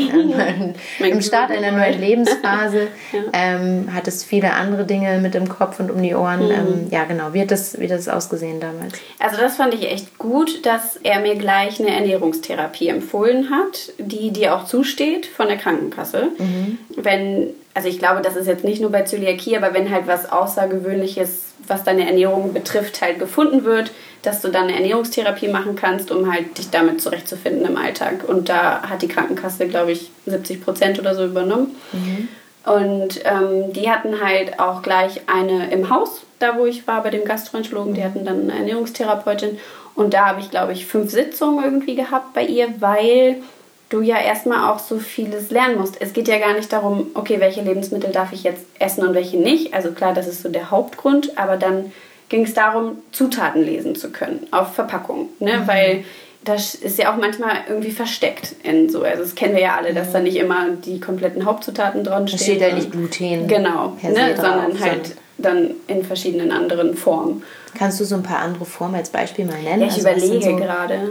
Start einer neuen Lebensphase, hattest viele andere Dinge mit im Kopf und um die Ohren. Wie hat das ausgesehen damals? Also das fand ich echt gut, dass er mir gleich eine Ernährungstherapie empfohlen hat, die dir auch zusteht von der Krankenkasse. Also ich glaube, das ist jetzt nicht nur bei Zöliakie, aber wenn halt was Außergewöhnliches, was deine Ernährung betrifft, halt gefunden wird, dass du dann eine Ernährungstherapie machen kannst, um halt dich damit zurechtzufinden im Alltag. Und da hat die Krankenkasse, glaube ich, 70% oder so übernommen. Und die hatten halt auch gleich eine im Haus, da wo ich war, bei dem Gastroenterologen, die hatten dann eine Ernährungstherapeutin. Und da habe ich, glaube ich, 5 Sitzungen irgendwie gehabt bei ihr, weil du ja erstmal auch so vieles lernen musst. Es geht ja gar nicht darum, okay, welche Lebensmittel darf ich jetzt essen und welche nicht. Also klar, das ist so der Hauptgrund, aber dann ging es darum, Zutaten lesen zu können auf Verpackung, weil das ist ja auch manchmal irgendwie versteckt in so, also das kennen wir ja alle, dass da nicht immer die kompletten Hauptzutaten dran stehen. Da steht ja nicht Gluten. Genau, sondern halt dann in verschiedenen anderen Formen. Kannst du so ein paar andere Formen als Beispiel mal nennen? Ja, ich überlege gerade.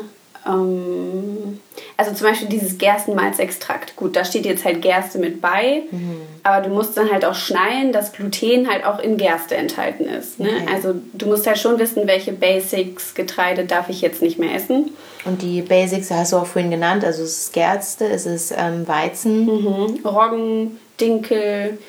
Also zum Beispiel dieses Gerstenmalzextrakt. Gut, da steht jetzt halt Gerste mit bei, aber du musst dann halt auch schnallen, dass Gluten halt auch in Gerste enthalten ist. Ne? Okay. Also du musst halt schon wissen, welche Basics Getreide darf ich jetzt nicht mehr essen. Und die Basics hast du auch vorhin genannt, also es ist Gerste, es ist Weizen. Roggen, Dinkel,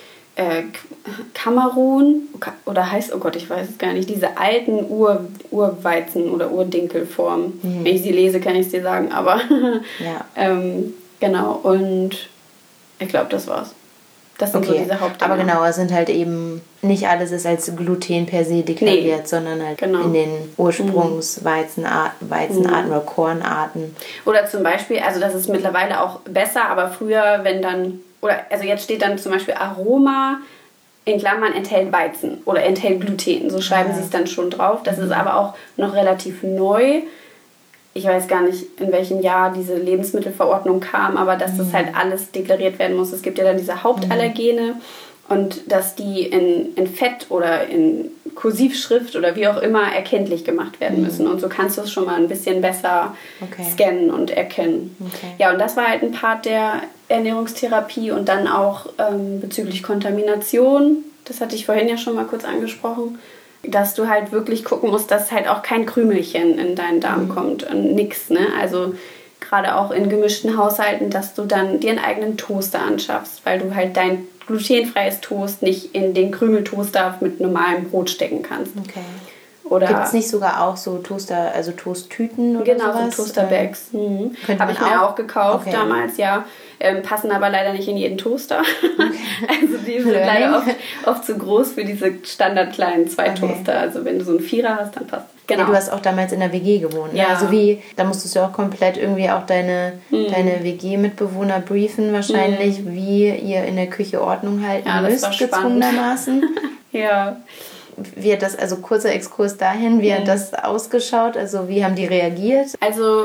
Kamerun oder heißt, oh Gott, ich weiß es gar nicht, diese alten Urweizen- oder Urdinkelformen. Wenn ich sie lese, kann ich es dir sagen, aber genau, und ich glaube, das war's. Das sind so diese Hauptdinge. Aber genau, es sind halt eben, nicht alles ist als Gluten per se deklariert, sondern halt in den Ursprungsweizenarten oder Kornarten. Oder zum Beispiel, also das ist mittlerweile auch besser, aber früher, wenn dann, also jetzt steht dann zum Beispiel Aroma, in Klammern enthält Weizen oder enthält Gluten. So schreiben sie es dann schon drauf. Das ist aber auch noch relativ neu. Ich weiß gar nicht, in welchem Jahr diese Lebensmittelverordnung kam, aber dass das halt alles deklariert werden muss. Es gibt ja dann diese Hauptallergene und dass die in Fett oder in Kursivschrift oder wie auch immer erkenntlich gemacht werden müssen. Und so kannst du es schon mal ein bisschen besser scannen und erkennen. Okay. Ja, und das war halt ein Part der Ernährungstherapie und dann auch bezüglich Kontamination. Das hatte ich vorhin ja schon mal kurz angesprochen. Dass du halt wirklich gucken musst, dass halt auch kein Krümelchen in deinen Darm kommt und nix, ne? Also gerade auch in gemischten Haushalten, dass du dann dir einen eigenen Toaster anschaffst, weil du halt dein glutenfreies Toast nicht in den Krümeltoaster mit normalem Brot stecken kannst. Okay. Gibt es nicht sogar auch so Toaster, also Toasttüten oder sowas? Genau, so Toasterbags. Habe ich mir auch gekauft damals, ja. Passen aber leider nicht in jeden Toaster. Okay. Also die sind leider oft zu groß für diese standardkleinen 2 Toaster. Also wenn du so einen 4er hast, dann passt das. Genau. Ja, du hast auch damals in der WG gewohnt. Ne? Ja. Also da musstest du auch komplett irgendwie auch deine WG-Mitbewohner briefen wahrscheinlich, wie ihr in der Küche Ordnung halten müsst, gezwungenermaßen. Ja. Wie hat das, also kurzer Exkurs dahin, wie hat das ausgeschaut? Also wie haben die reagiert? Also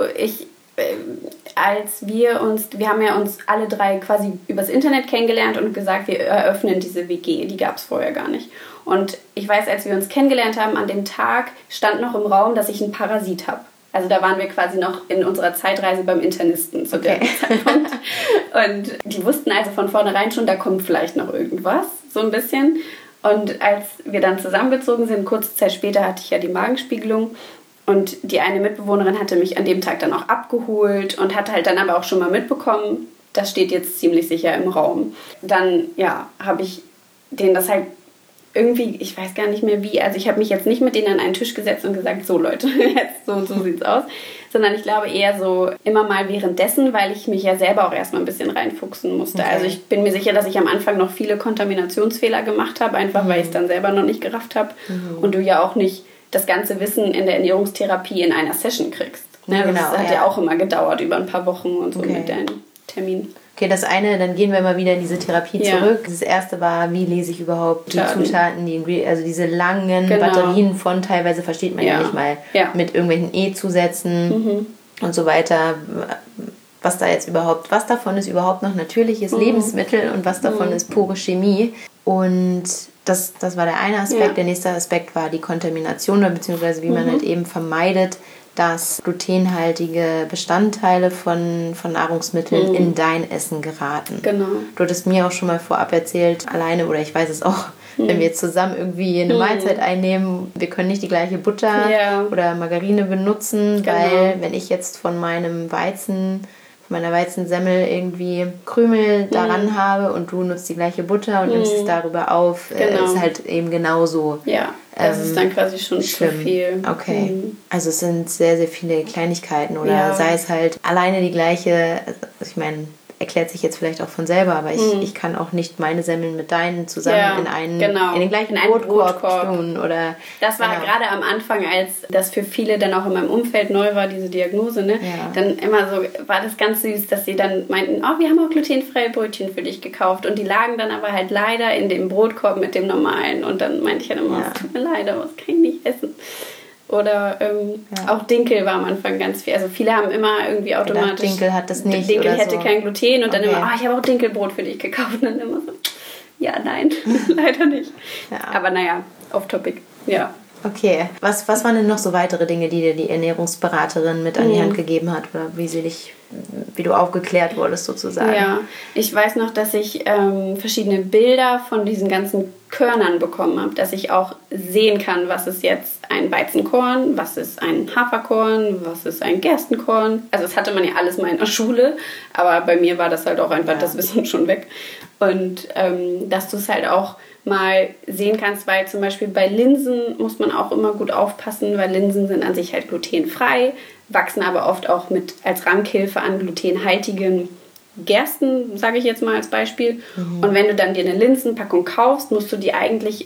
wir haben ja uns alle 3 quasi übers Internet kennengelernt und gesagt, wir eröffnen diese WG. Die gab es vorher gar nicht. Und ich weiß, als wir uns kennengelernt haben, an dem Tag stand noch im Raum, dass ich einen Parasit habe. Also da waren wir quasi noch in unserer Zeitreise beim Internisten zu dem Zeitpunkt. Und die wussten also von vornherein schon, da kommt vielleicht noch irgendwas, so ein bisschen. Und als wir dann zusammengezogen sind, kurze Zeit später hatte ich ja die Magenspiegelung und die eine Mitbewohnerin hatte mich an dem Tag dann auch abgeholt und hatte halt dann aber auch schon mal mitbekommen, das steht jetzt ziemlich sicher im Raum. Dann, habe ich denen das halt irgendwie, ich weiß gar nicht mehr wie, also ich habe mich jetzt nicht mit denen an einen Tisch gesetzt und gesagt, so Leute, jetzt so und so sieht's aus, sondern ich glaube eher so immer mal währenddessen, weil ich mich ja selber auch erstmal ein bisschen reinfuchsen musste. Okay. Also ich bin mir sicher, dass ich am Anfang noch viele Kontaminationsfehler gemacht habe, einfach weil ich es dann selber noch nicht gerafft habe und du ja auch nicht das ganze Wissen in der Ernährungstherapie in einer Session kriegst. Ne? Genau, das hat ja auch immer gedauert, über ein paar Wochen und so mit deinen Terminen. Okay, das eine, dann gehen wir mal wieder in diese Therapie zurück. Das erste war, wie lese ich überhaupt die Zutaten, also diese langen Batterien von, teilweise versteht man ja nicht mal, mit irgendwelchen E-Zusätzen und so weiter, was davon ist überhaupt noch natürliches Lebensmittel und was davon ist pure Chemie. Und das war der eine Aspekt. Ja. Der nächste Aspekt war die Kontamination, beziehungsweise wie man halt eben vermeidet, dass glutenhaltige Bestandteile von Nahrungsmitteln in dein Essen geraten. Genau. Du hattest mir auch schon mal vorab erzählt, alleine, oder ich weiß es auch, wenn wir jetzt zusammen irgendwie eine Mahlzeit einnehmen, wir können nicht die gleiche Butter oder Margarine benutzen, weil wenn ich jetzt von meiner Weizensemmel irgendwie Krümel daran habe und du nutzt die gleiche Butter und nimmst es darüber auf, ist halt eben genauso. Ja, das ist dann quasi schon schlimm. Zu viel. Okay. Also es sind sehr, sehr viele Kleinigkeiten oder sei es halt alleine die gleiche, also ich meine, erklärt sich jetzt vielleicht auch von selber, aber ich kann auch nicht meine Semmeln mit deinen zusammen in den gleichen Brotkorb tun. Oder, das war gerade am Anfang, als das für viele dann auch in meinem Umfeld neu war, diese Diagnose, ne? Ja. Dann immer so, war das ganz süß, dass sie dann meinten, wir haben auch glutenfreie Brötchen für dich gekauft und die lagen dann aber halt leider in dem Brotkorb mit dem normalen und dann meinte ich halt immer, es tut mir leid, aber das kann ich nicht essen. Oder auch Dinkel war am Anfang ganz viel. Also viele haben immer irgendwie automatisch... Dinkel hat das nicht. Dinkel hätte kein Gluten und dann immer, ich habe auch Dinkelbrot für dich gekauft. Und dann immer so, ja, nein, leider nicht. Ja. Aber naja, off topic, ja. Okay, was waren denn noch so weitere Dinge, die dir die Ernährungsberaterin mit an die Hand gegeben hat? Oder wie du aufgeklärt wurdest sozusagen? Ja, ich weiß noch, dass ich verschiedene Bilder von diesen ganzen Körnern bekommen habe, dass ich auch sehen kann, was ist jetzt ein Weizenkorn, was ist ein Haferkorn, was ist ein Gerstenkorn. Also das hatte man ja alles mal in der Schule, aber bei mir war das halt auch einfach das Wissen schon weg. Und dass du es halt auch mal sehen kannst, weil zum Beispiel bei Linsen muss man auch immer gut aufpassen, weil Linsen sind an sich halt glutenfrei, wachsen aber oft auch als Rankhilfe an glutenhaltigen Gersten, sage ich jetzt mal als Beispiel. Und wenn du dann dir eine Linsenpackung kaufst, musst du die eigentlich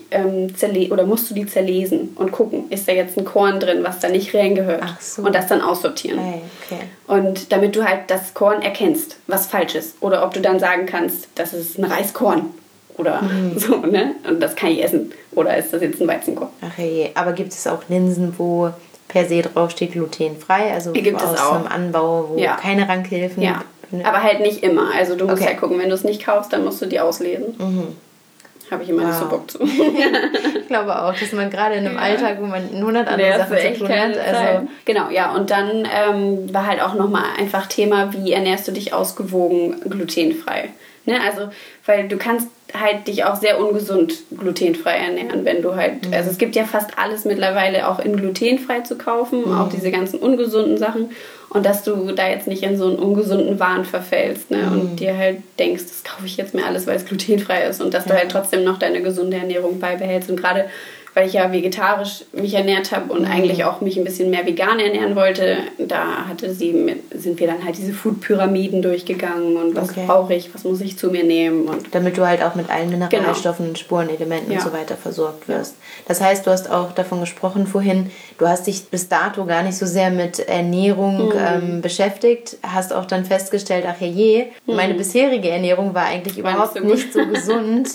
zerlesen und gucken, ist da jetzt ein Korn drin, was da nicht reingehört. Ach so. Und das dann aussortieren. Okay. Und damit du halt das Korn erkennst, was falsch ist. Oder ob du dann sagen kannst, das ist ein Reiskorn. Oder so, ne? Und das kann ich essen. Oder ist das jetzt ein Weizenkorn? Ach je, aber gibt es auch Linsen, wo per se draufsteht glutenfrei? Also aus einem Anbau, wo keine Rankhilfen gibt? Aber halt nicht immer. Also du musst halt gucken, wenn du es nicht kaufst, dann musst du die auslesen. Habe ich immer nicht so Bock zu. Ich glaube auch, dass man gerade in einem Alltag, wo man 100 andere Sachen zu tun hat. Also genau, ja. Und dann war halt auch nochmal einfach Thema, wie ernährst du dich ausgewogen glutenfrei? Ne? Also, weil du kannst halt dich auch sehr ungesund glutenfrei ernähren, wenn du halt, also es gibt ja fast alles mittlerweile auch in glutenfrei zu kaufen, auch diese ganzen ungesunden Sachen, und dass du da jetzt nicht in so einen ungesunden Wahn verfällst, ne, und dir halt denkst, das kaufe ich jetzt mir alles, weil es glutenfrei ist, und dass du halt trotzdem noch deine gesunde Ernährung beibehältst. Und gerade weil ich ja vegetarisch mich ernährt habe und eigentlich auch mich ein bisschen mehr vegan ernähren wollte, da sind wir dann halt diese Food-Pyramiden durchgegangen und was brauche ich, was muss ich zu mir nehmen. Und damit du halt auch mit allen Mineralstoffen, Spurenelementen und so weiter versorgt wirst. Das heißt, du hast auch davon gesprochen vorhin, du hast dich bis dato gar nicht so sehr mit Ernährung beschäftigt, hast auch dann festgestellt, ach je, meine bisherige Ernährung war eigentlich überhaupt nicht so gesund.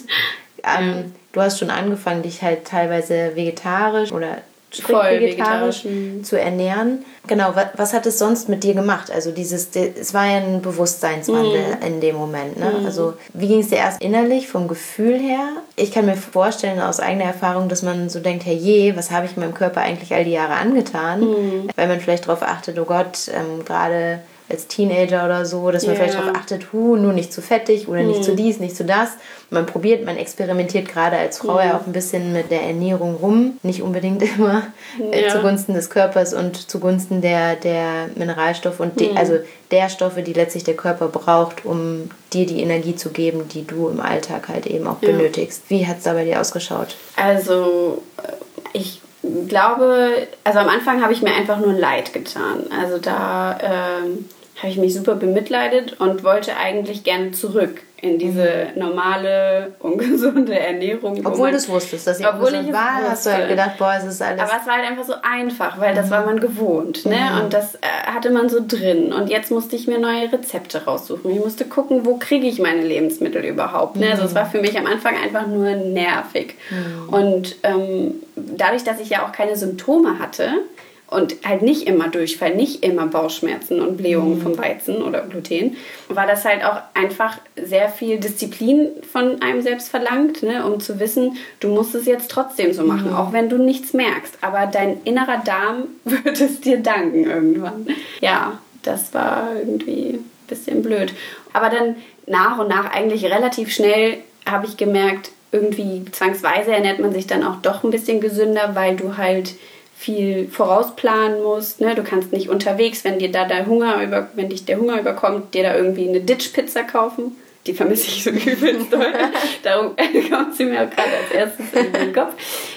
Du hast schon angefangen, dich halt teilweise vegetarisch oder strikt vegetarisch zu ernähren. Genau, was hat es sonst mit dir gemacht? Also es war ja ein Bewusstseinswandel in dem Moment. Ne? Also wie ging es dir erst innerlich, vom Gefühl her? Ich kann mir vorstellen aus eigener Erfahrung, dass man so denkt, herrje, was habe ich meinem Körper eigentlich all die Jahre angetan? Weil man vielleicht darauf achtet, oh Gott, gerade als Teenager oder so, dass man vielleicht darauf achtet, nur nicht zu fettig oder nicht zu dies, nicht zu das. Man experimentiert gerade als Frau ja auch ein bisschen mit der Ernährung rum. Nicht unbedingt immer zugunsten des Körpers und zugunsten der Mineralstoffe und also der Stoffe, die letztlich der Körper braucht, um dir die Energie zu geben, die du im Alltag halt eben auch benötigst. Wie hat es da bei dir ausgeschaut? Also ich glaube, also am Anfang habe ich mir einfach nur leid getan. Also da habe ich mich super bemitleidet und wollte eigentlich gerne zurück in diese normale, ungesunde Ernährung. Obwohl du es wusstest, dass sie ungesund war, hast du halt gedacht, boah, es ist alles... Aber es war halt einfach so einfach, weil das war man gewohnt, ne? Und das hatte man so drin. Und jetzt musste ich mir neue Rezepte raussuchen. Ich musste gucken, wo kriege ich meine Lebensmittel überhaupt, ne? Also es war für mich am Anfang einfach nur nervig. Und dadurch, dass ich ja auch keine Symptome hatte, und halt nicht immer Durchfall, nicht immer Bauchschmerzen und Blähungen vom Weizen oder Gluten, war das halt auch einfach sehr viel Disziplin von einem selbst verlangt, ne, um zu wissen, du musst es jetzt trotzdem so machen, auch wenn du nichts merkst. Aber dein innerer Darm wird es dir danken irgendwann. Ja, das war irgendwie ein bisschen blöd. Aber dann nach und nach, eigentlich relativ schnell, habe ich gemerkt, irgendwie zwangsweise ernährt man sich dann auch doch ein bisschen gesünder, weil du halt viel vorausplanen musst, ne? Du kannst nicht unterwegs, wenn dich der Hunger überkommt, dir da irgendwie eine Ditch-Pizza kaufen. Die vermisse ich so übelst doll. Darum kommt sie mir auch gerade als erstes in den Kopf.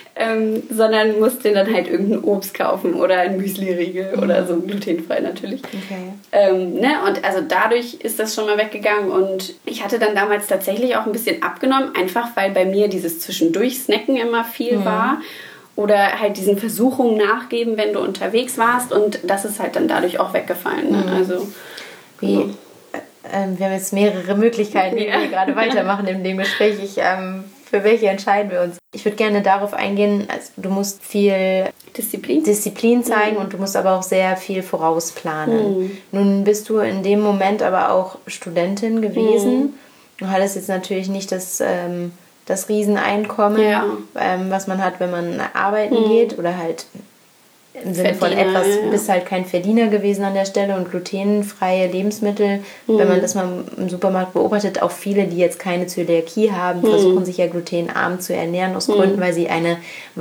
Sondern musst dir dann halt irgendein Obst kaufen oder ein Müsli-Riegel oder so, glutenfrei natürlich. Okay. Ne? Und also dadurch ist das schon mal weggegangen und ich hatte dann damals tatsächlich auch ein bisschen abgenommen, einfach weil bei mir dieses Zwischendurch-Snacken immer viel war. Oder halt diesen Versuchungen nachgeben, wenn du unterwegs warst. Und das ist halt dann dadurch auch weggefallen. Ne? Also, wir haben jetzt mehrere Möglichkeiten, wie wir gerade weitermachen in dem Gespräch. Für welche entscheiden wir uns? Ich würde gerne darauf eingehen, also du musst viel Disziplin zeigen und du musst aber auch sehr viel vorausplanen. Nun bist du in dem Moment aber auch Studentin gewesen. Du hattest jetzt natürlich nicht das Rieseneinkommen, was man hat, wenn man arbeiten geht oder halt im Sinne von bist halt kein Verdiener gewesen an der Stelle und glutenfreie Lebensmittel, wenn man das mal im Supermarkt beobachtet, auch viele, die jetzt keine Zöliakie haben, versuchen sich ja glutenarm zu ernähren aus Gründen, weil sie eine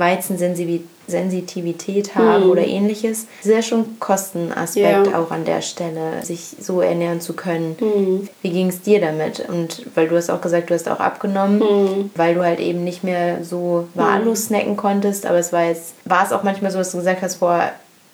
Weizensensitivität haben oder ähnliches. Das ist ja schon ein Kostenaspekt auch an der Stelle, sich so ernähren zu können. Wie ging es dir damit? Und weil du hast auch gesagt, du hast auch abgenommen, weil du halt eben nicht mehr so wahllos snacken konntest, aber war es auch manchmal so, dass du gesagt hast, boah,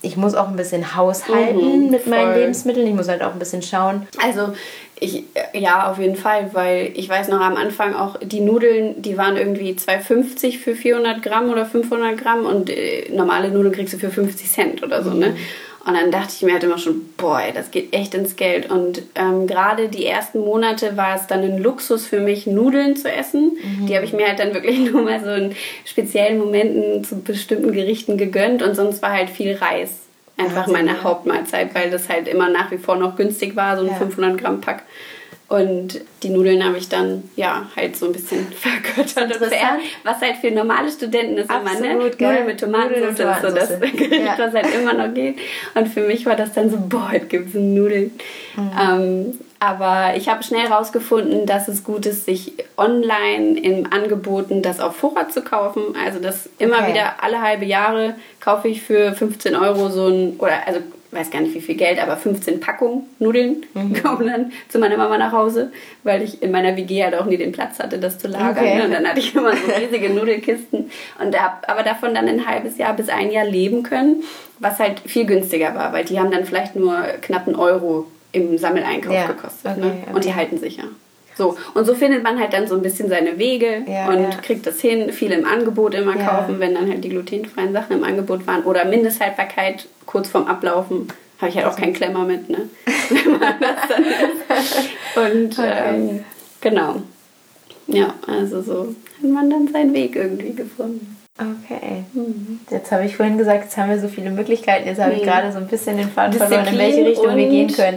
ich muss auch ein bisschen haushalten mit meinen Lebensmitteln. Ich muss halt auch ein bisschen schauen. Also ja, auf jeden Fall, weil ich weiß noch am Anfang auch, die Nudeln, die waren irgendwie 2,50 für 400 Gramm oder 500 Gramm und normale Nudeln kriegst du für 50 Cent oder so, ne? Und dann dachte ich mir halt immer schon, boah, das geht echt ins Geld. Und gerade die ersten Monate war es dann ein Luxus für mich, Nudeln zu essen. Die habe ich mir halt dann wirklich nur mal so in speziellen Momenten zu bestimmten Gerichten gegönnt. Und sonst war halt viel Reis einfach meine Hauptmahlzeit, weil das halt immer nach wie vor noch günstig war, so ein 500 Gramm Pack. Und die Nudeln habe ich dann, ja, halt so ein bisschen vergöttert und verehrt, was halt für normale Studenten ist immer, ne? Nudeln mit Tomatensauce ist so das Gericht, was halt immer noch geht. Und für mich war das dann so, boah, heute gibt es Nudeln. Aber ich habe schnell rausgefunden, dass es gut ist, sich online in Angeboten das auf Vorrat zu kaufen. Also das immer wieder alle halbe Jahre kaufe ich für 15 Euro so ein, oder also weiß gar nicht wie viel Geld, aber 15 Packungen Nudeln kommen dann zu meiner Mama nach Hause, weil ich in meiner WG halt auch nie den Platz hatte, das zu lagern. Und dann hatte ich immer so riesige Nudelkisten und habe aber davon dann ein halbes Jahr bis ein Jahr leben können, was halt viel günstiger war, weil die haben dann vielleicht nur knapp einen Euro im Sammeleinkauf gekostet. Ne? Und die halten sich ja. So. Und so findet man halt dann so ein bisschen seine Wege und kriegt das hin. Viel im Angebot immer kaufen, wenn dann halt die glutenfreien Sachen im Angebot waren. Oder Mindesthaltbarkeit kurz vorm Ablaufen. Habe ich halt auch keinen Klemmer mit, ne? Wenn man das dann ist. Und genau. Ja, also so hat man dann seinen Weg irgendwie gefunden. Okay. Jetzt habe ich vorhin gesagt, jetzt haben wir so viele Möglichkeiten. Jetzt habe ich gerade so ein bisschen den Faden verloren, in welche Richtung wir gehen können.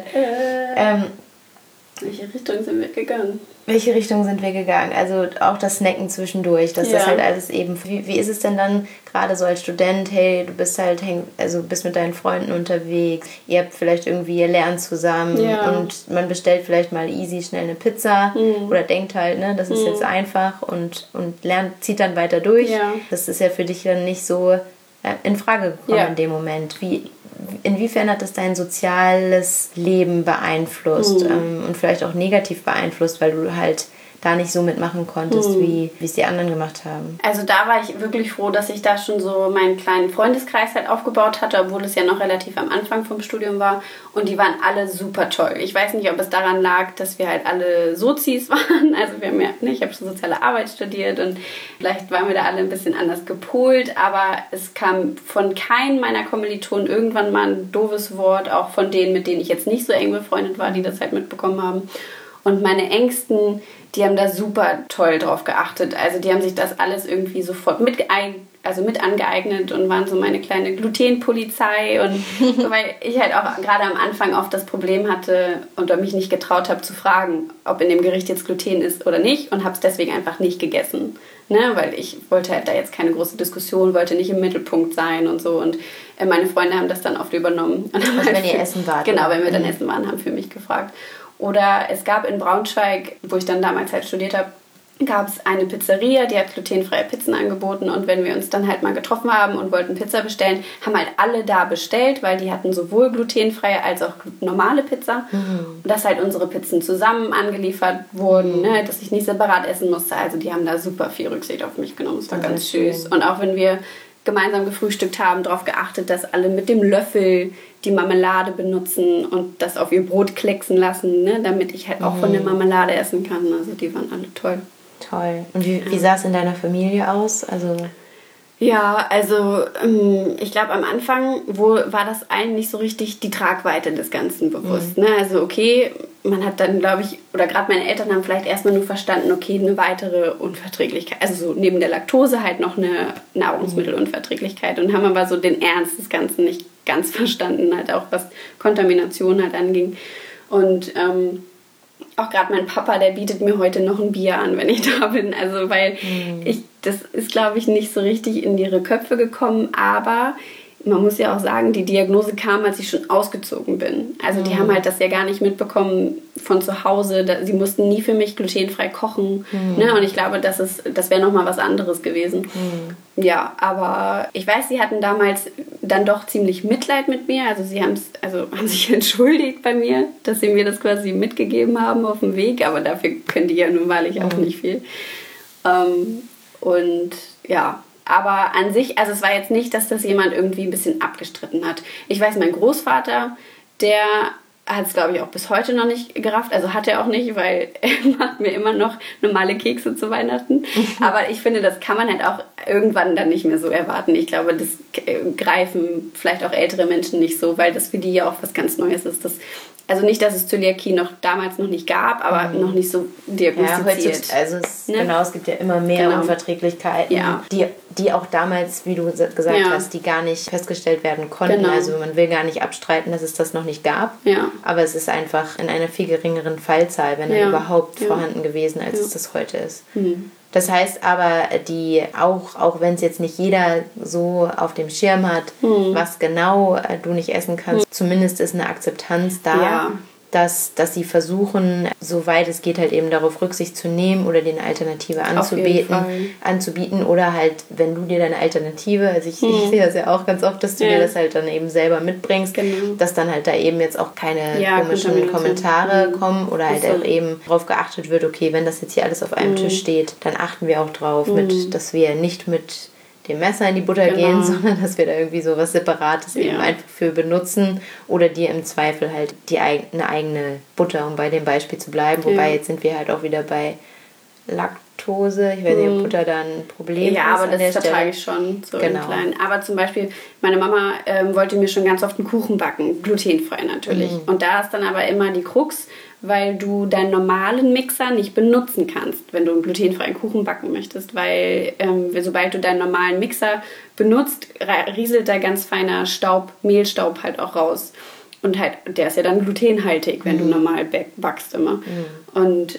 Welche Richtung sind wir gegangen? Welche Richtung sind wir gegangen? Also auch das Snacken zwischendurch, dass das halt alles eben... Wie ist es denn dann gerade so als Student? Hey, du bist halt bist mit deinen Freunden unterwegs, ihr habt vielleicht irgendwie, ihr lernt zusammen und man bestellt vielleicht mal easy schnell eine Pizza oder denkt halt, ne, das ist jetzt einfach und zieht dann weiter durch. Ja. Das ist ja für dich dann nicht so in Frage gekommen in dem Moment. Inwiefern hat das dein soziales Leben beeinflusst und vielleicht auch negativ beeinflusst, weil du halt da nicht so mitmachen konntest, wie es die anderen gemacht haben? Also da war ich wirklich froh, dass ich da schon so meinen kleinen Freundeskreis halt aufgebaut hatte, obwohl es ja noch relativ am Anfang vom Studium war. Und die waren alle super toll. Ich weiß nicht, ob es daran lag, dass wir halt alle Sozis waren. Also wir haben ich habe schon soziale Arbeit studiert und vielleicht waren wir da alle ein bisschen anders gepolt. Aber es kam von keinem meiner Kommilitonen irgendwann mal ein doofes Wort, auch von denen, mit denen ich jetzt nicht so eng befreundet war, die das halt mitbekommen haben. Und meine Engsten, die haben da super toll drauf geachtet. Also die haben sich das alles irgendwie sofort mit angeeignet und waren so meine kleine Glutenpolizei. Und weil ich halt auch gerade am Anfang oft das Problem hatte und mich nicht getraut habe zu fragen, ob in dem Gericht jetzt Gluten ist oder nicht und habe es deswegen einfach nicht gegessen. Ne? Weil ich wollte halt da jetzt keine große Diskussion, wollte nicht im Mittelpunkt sein und so. Und meine Freunde haben das dann oft übernommen. Und also halt wenn ihr essen wart. Genau, wenn wir dann essen waren, haben für mich gefragt. Oder es gab in Braunschweig, wo ich dann damals halt studiert habe, gab es eine Pizzeria, die hat glutenfreie Pizzen angeboten. Und wenn wir uns dann halt mal getroffen haben und wollten Pizza bestellen, haben halt alle da bestellt, weil die hatten sowohl glutenfreie als auch normale Pizza. Und dass halt unsere Pizzen zusammen angeliefert wurden, ne, dass ich nicht separat essen musste. Also die haben da super viel Rücksicht auf mich genommen. Es war ganz süß. Und auch wenn wir gemeinsam gefrühstückt haben, darauf geachtet, dass alle mit dem Löffel die Marmelade benutzen und das auf ihr Brot klecksen lassen, ne, damit ich halt auch von der Marmelade essen kann. Also die waren alle toll. Toll. Und wie sah es in deiner Familie aus? Ja, also ich glaube am Anfang war das allen nicht so richtig die Tragweite des Ganzen bewusst. Ne? Also okay, man hat dann, glaube ich, oder gerade meine Eltern haben vielleicht erstmal nur verstanden, okay, eine weitere Unverträglichkeit, also so neben der Laktose halt noch eine Nahrungsmittelunverträglichkeit und haben aber so den Ernst des Ganzen nicht ganz verstanden, halt auch was Kontamination halt anging. Und auch gerade mein Papa, der bietet mir heute noch ein Bier an, wenn ich da bin. Also weil das ist, glaube ich, nicht so richtig in ihre Köpfe gekommen. Aber man muss ja auch sagen, die Diagnose kam, als ich schon ausgezogen bin. Also die haben halt das ja gar nicht mitbekommen von zu Hause. Sie mussten nie für mich glutenfrei kochen. Ne? Und ich glaube, das wäre nochmal was anderes gewesen. Ja, aber ich weiß, sie hatten damals dann doch ziemlich Mitleid mit mir. Also sie haben sich entschuldigt bei mir, dass sie mir das quasi mitgegeben haben auf dem Weg. Aber dafür können die ja nun wahrlich auch nicht viel. Und ja, Aber an sich, also es war jetzt nicht, dass das jemand irgendwie ein bisschen abgestritten hat. Ich weiß, mein Großvater, der hat es, glaube ich, auch bis heute noch nicht gerafft. Also hat er auch nicht, weil er macht mir immer noch normale Kekse zu Weihnachten. Aber ich finde, das kann man halt auch irgendwann dann nicht mehr so erwarten. Ich glaube, das greifen vielleicht auch ältere Menschen nicht so, weil das für die ja auch was ganz Neues ist. Also nicht, dass es Zöliakie damals noch nicht gab, aber noch nicht so diagnostiziert. Ja, also genau, es gibt ja immer mehr Unverträglichkeiten, die auch damals, wie du gesagt hast, die gar nicht festgestellt werden konnten. Genau. Also man will gar nicht abstreiten, dass es das noch nicht gab. Ja. Aber es ist einfach in einer viel geringeren Fallzahl, wenn er überhaupt vorhanden gewesen, als es das heute ist. Mhm. Das heißt aber, auch wenn es jetzt nicht jeder so auf dem Schirm hat, was genau du nicht essen kannst, zumindest ist eine Akzeptanz da, dass sie versuchen, soweit es geht, halt eben darauf Rücksicht zu nehmen oder dir eine Alternative anzubieten oder halt, wenn du dir deine Alternative, also ich sehe das ja auch ganz oft, dass du dir das halt dann eben selber mitbringst, dass dann halt da eben jetzt auch keine komischen Kommentare kommen oder halt auch eben darauf geachtet wird, okay, wenn das jetzt hier alles auf einem Tisch steht, dann achten wir auch drauf, dass wir nicht mit dem Messer in die Butter gehen, sondern dass wir da irgendwie so was Separates eben einfach für benutzen oder dir im Zweifel halt eine eigene Butter, um bei dem Beispiel zu bleiben. Wobei jetzt sind wir halt auch wieder bei Laktose. Ich weiß nicht, ob Butter da ein Problem ist. Ja, aber das vertrage ich schon so im Kleinen. Aber zum Beispiel, meine Mama wollte mir schon ganz oft einen Kuchen backen, glutenfrei natürlich. Und da ist dann aber immer die Krux, weil du deinen normalen Mixer nicht benutzen kannst, wenn du einen glutenfreien Kuchen backen möchtest, weil sobald du deinen normalen Mixer benutzt, rieselt da ganz feiner Mehlstaub halt auch raus. Und halt, der ist ja dann glutenhaltig, wenn du normal backst immer. Und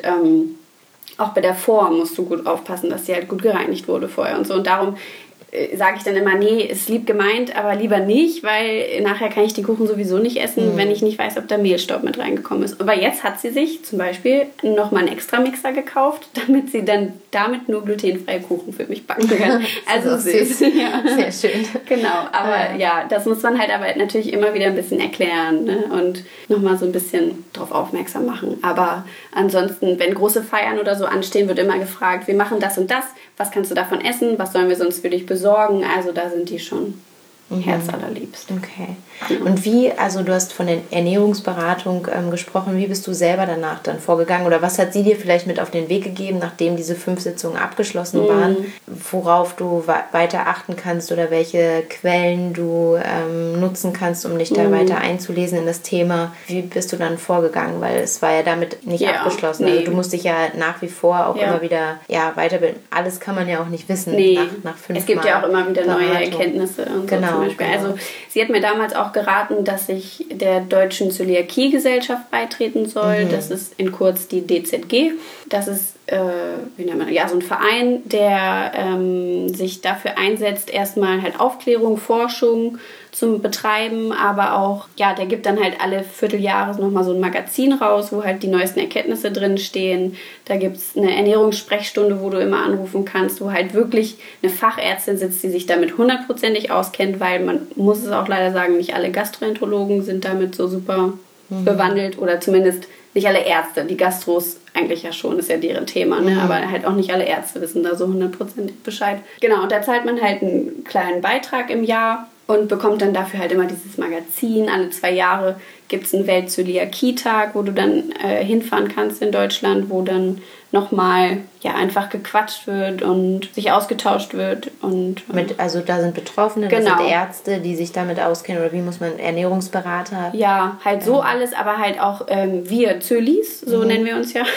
auch bei der Form musst du gut aufpassen, dass die halt gut gereinigt wurde vorher und so. Und darum sage ich dann immer, nee, ist lieb gemeint, aber lieber nicht, weil nachher kann ich die Kuchen sowieso nicht essen, wenn ich nicht weiß, ob da Mehlstaub mit reingekommen ist. Aber jetzt hat sie sich zum Beispiel nochmal einen extra Mixer gekauft, damit sie dann damit nur glutenfreie Kuchen für mich backen kann. Also süß. Ja. Sehr schön. Genau, aber das muss man halt aber natürlich immer wieder ein bisschen erklären, ne? Und nochmal so ein bisschen drauf aufmerksam machen. Aber ansonsten, wenn große Feiern oder so anstehen, wird immer gefragt, wir machen das und das, was kannst du davon essen, was sollen wir sonst für dich besorgen? Also da sind die schon herzallerliebst. Okay. Und also du hast von der Ernährungsberatung gesprochen, wie bist du selber danach dann vorgegangen oder was hat sie dir vielleicht mit auf den Weg gegeben, nachdem diese 5 Sitzungen abgeschlossen waren, worauf du weiter achten kannst oder welche Quellen du nutzen kannst, um dich da weiter einzulesen in das Thema? Wie bist du dann vorgegangen? Weil es war ja damit nicht abgeschlossen. Nee. Also du musst dich ja nach wie vor auch immer wieder weiterbilden. Alles kann man ja auch nicht wissen nach 5 Mal. Es gibt ja auch immer wieder neue Erkenntnisse und so zum Beispiel. Genau. Also sie hat mir damals auch geraten, dass ich der Deutschen Zöliakie-Gesellschaft beitreten soll. Das ist in kurz die DZG. Das ist wie nennt man, so ein Verein, der sich dafür einsetzt, erstmal halt Aufklärung, Forschung zum Betreiben, aber auch, der gibt dann halt alle Vierteljahre nochmal so ein Magazin raus, wo halt die neuesten Erkenntnisse drin stehen. Da gibt es eine Ernährungssprechstunde, wo du immer anrufen kannst, wo halt wirklich eine Fachärztin sitzt, die sich damit 100%ig auskennt, weil man muss es auch leider sagen, nicht alle Gastroenterologen sind damit so super bewandelt oder zumindest nicht alle Ärzte. Die Gastros eigentlich ja schon, ist ja deren Thema, ne? Aber halt auch nicht alle Ärzte wissen da so 100% Bescheid. Genau, und da zahlt man halt einen kleinen Beitrag im Jahr und bekommt dann dafür halt immer dieses Magazin. Alle 2 Jahre gibt es einen Welt-Zöliakie-Tag, wo du dann hinfahren kannst in Deutschland, wo dann nochmal einfach gequatscht wird und sich ausgetauscht wird. Also da sind Betroffene, das sind Ärzte, die sich damit auskennen, oder wie muss man, Ernährungsberater? Ja, halt so alles, aber halt auch wir Zölis, so nennen wir uns ja.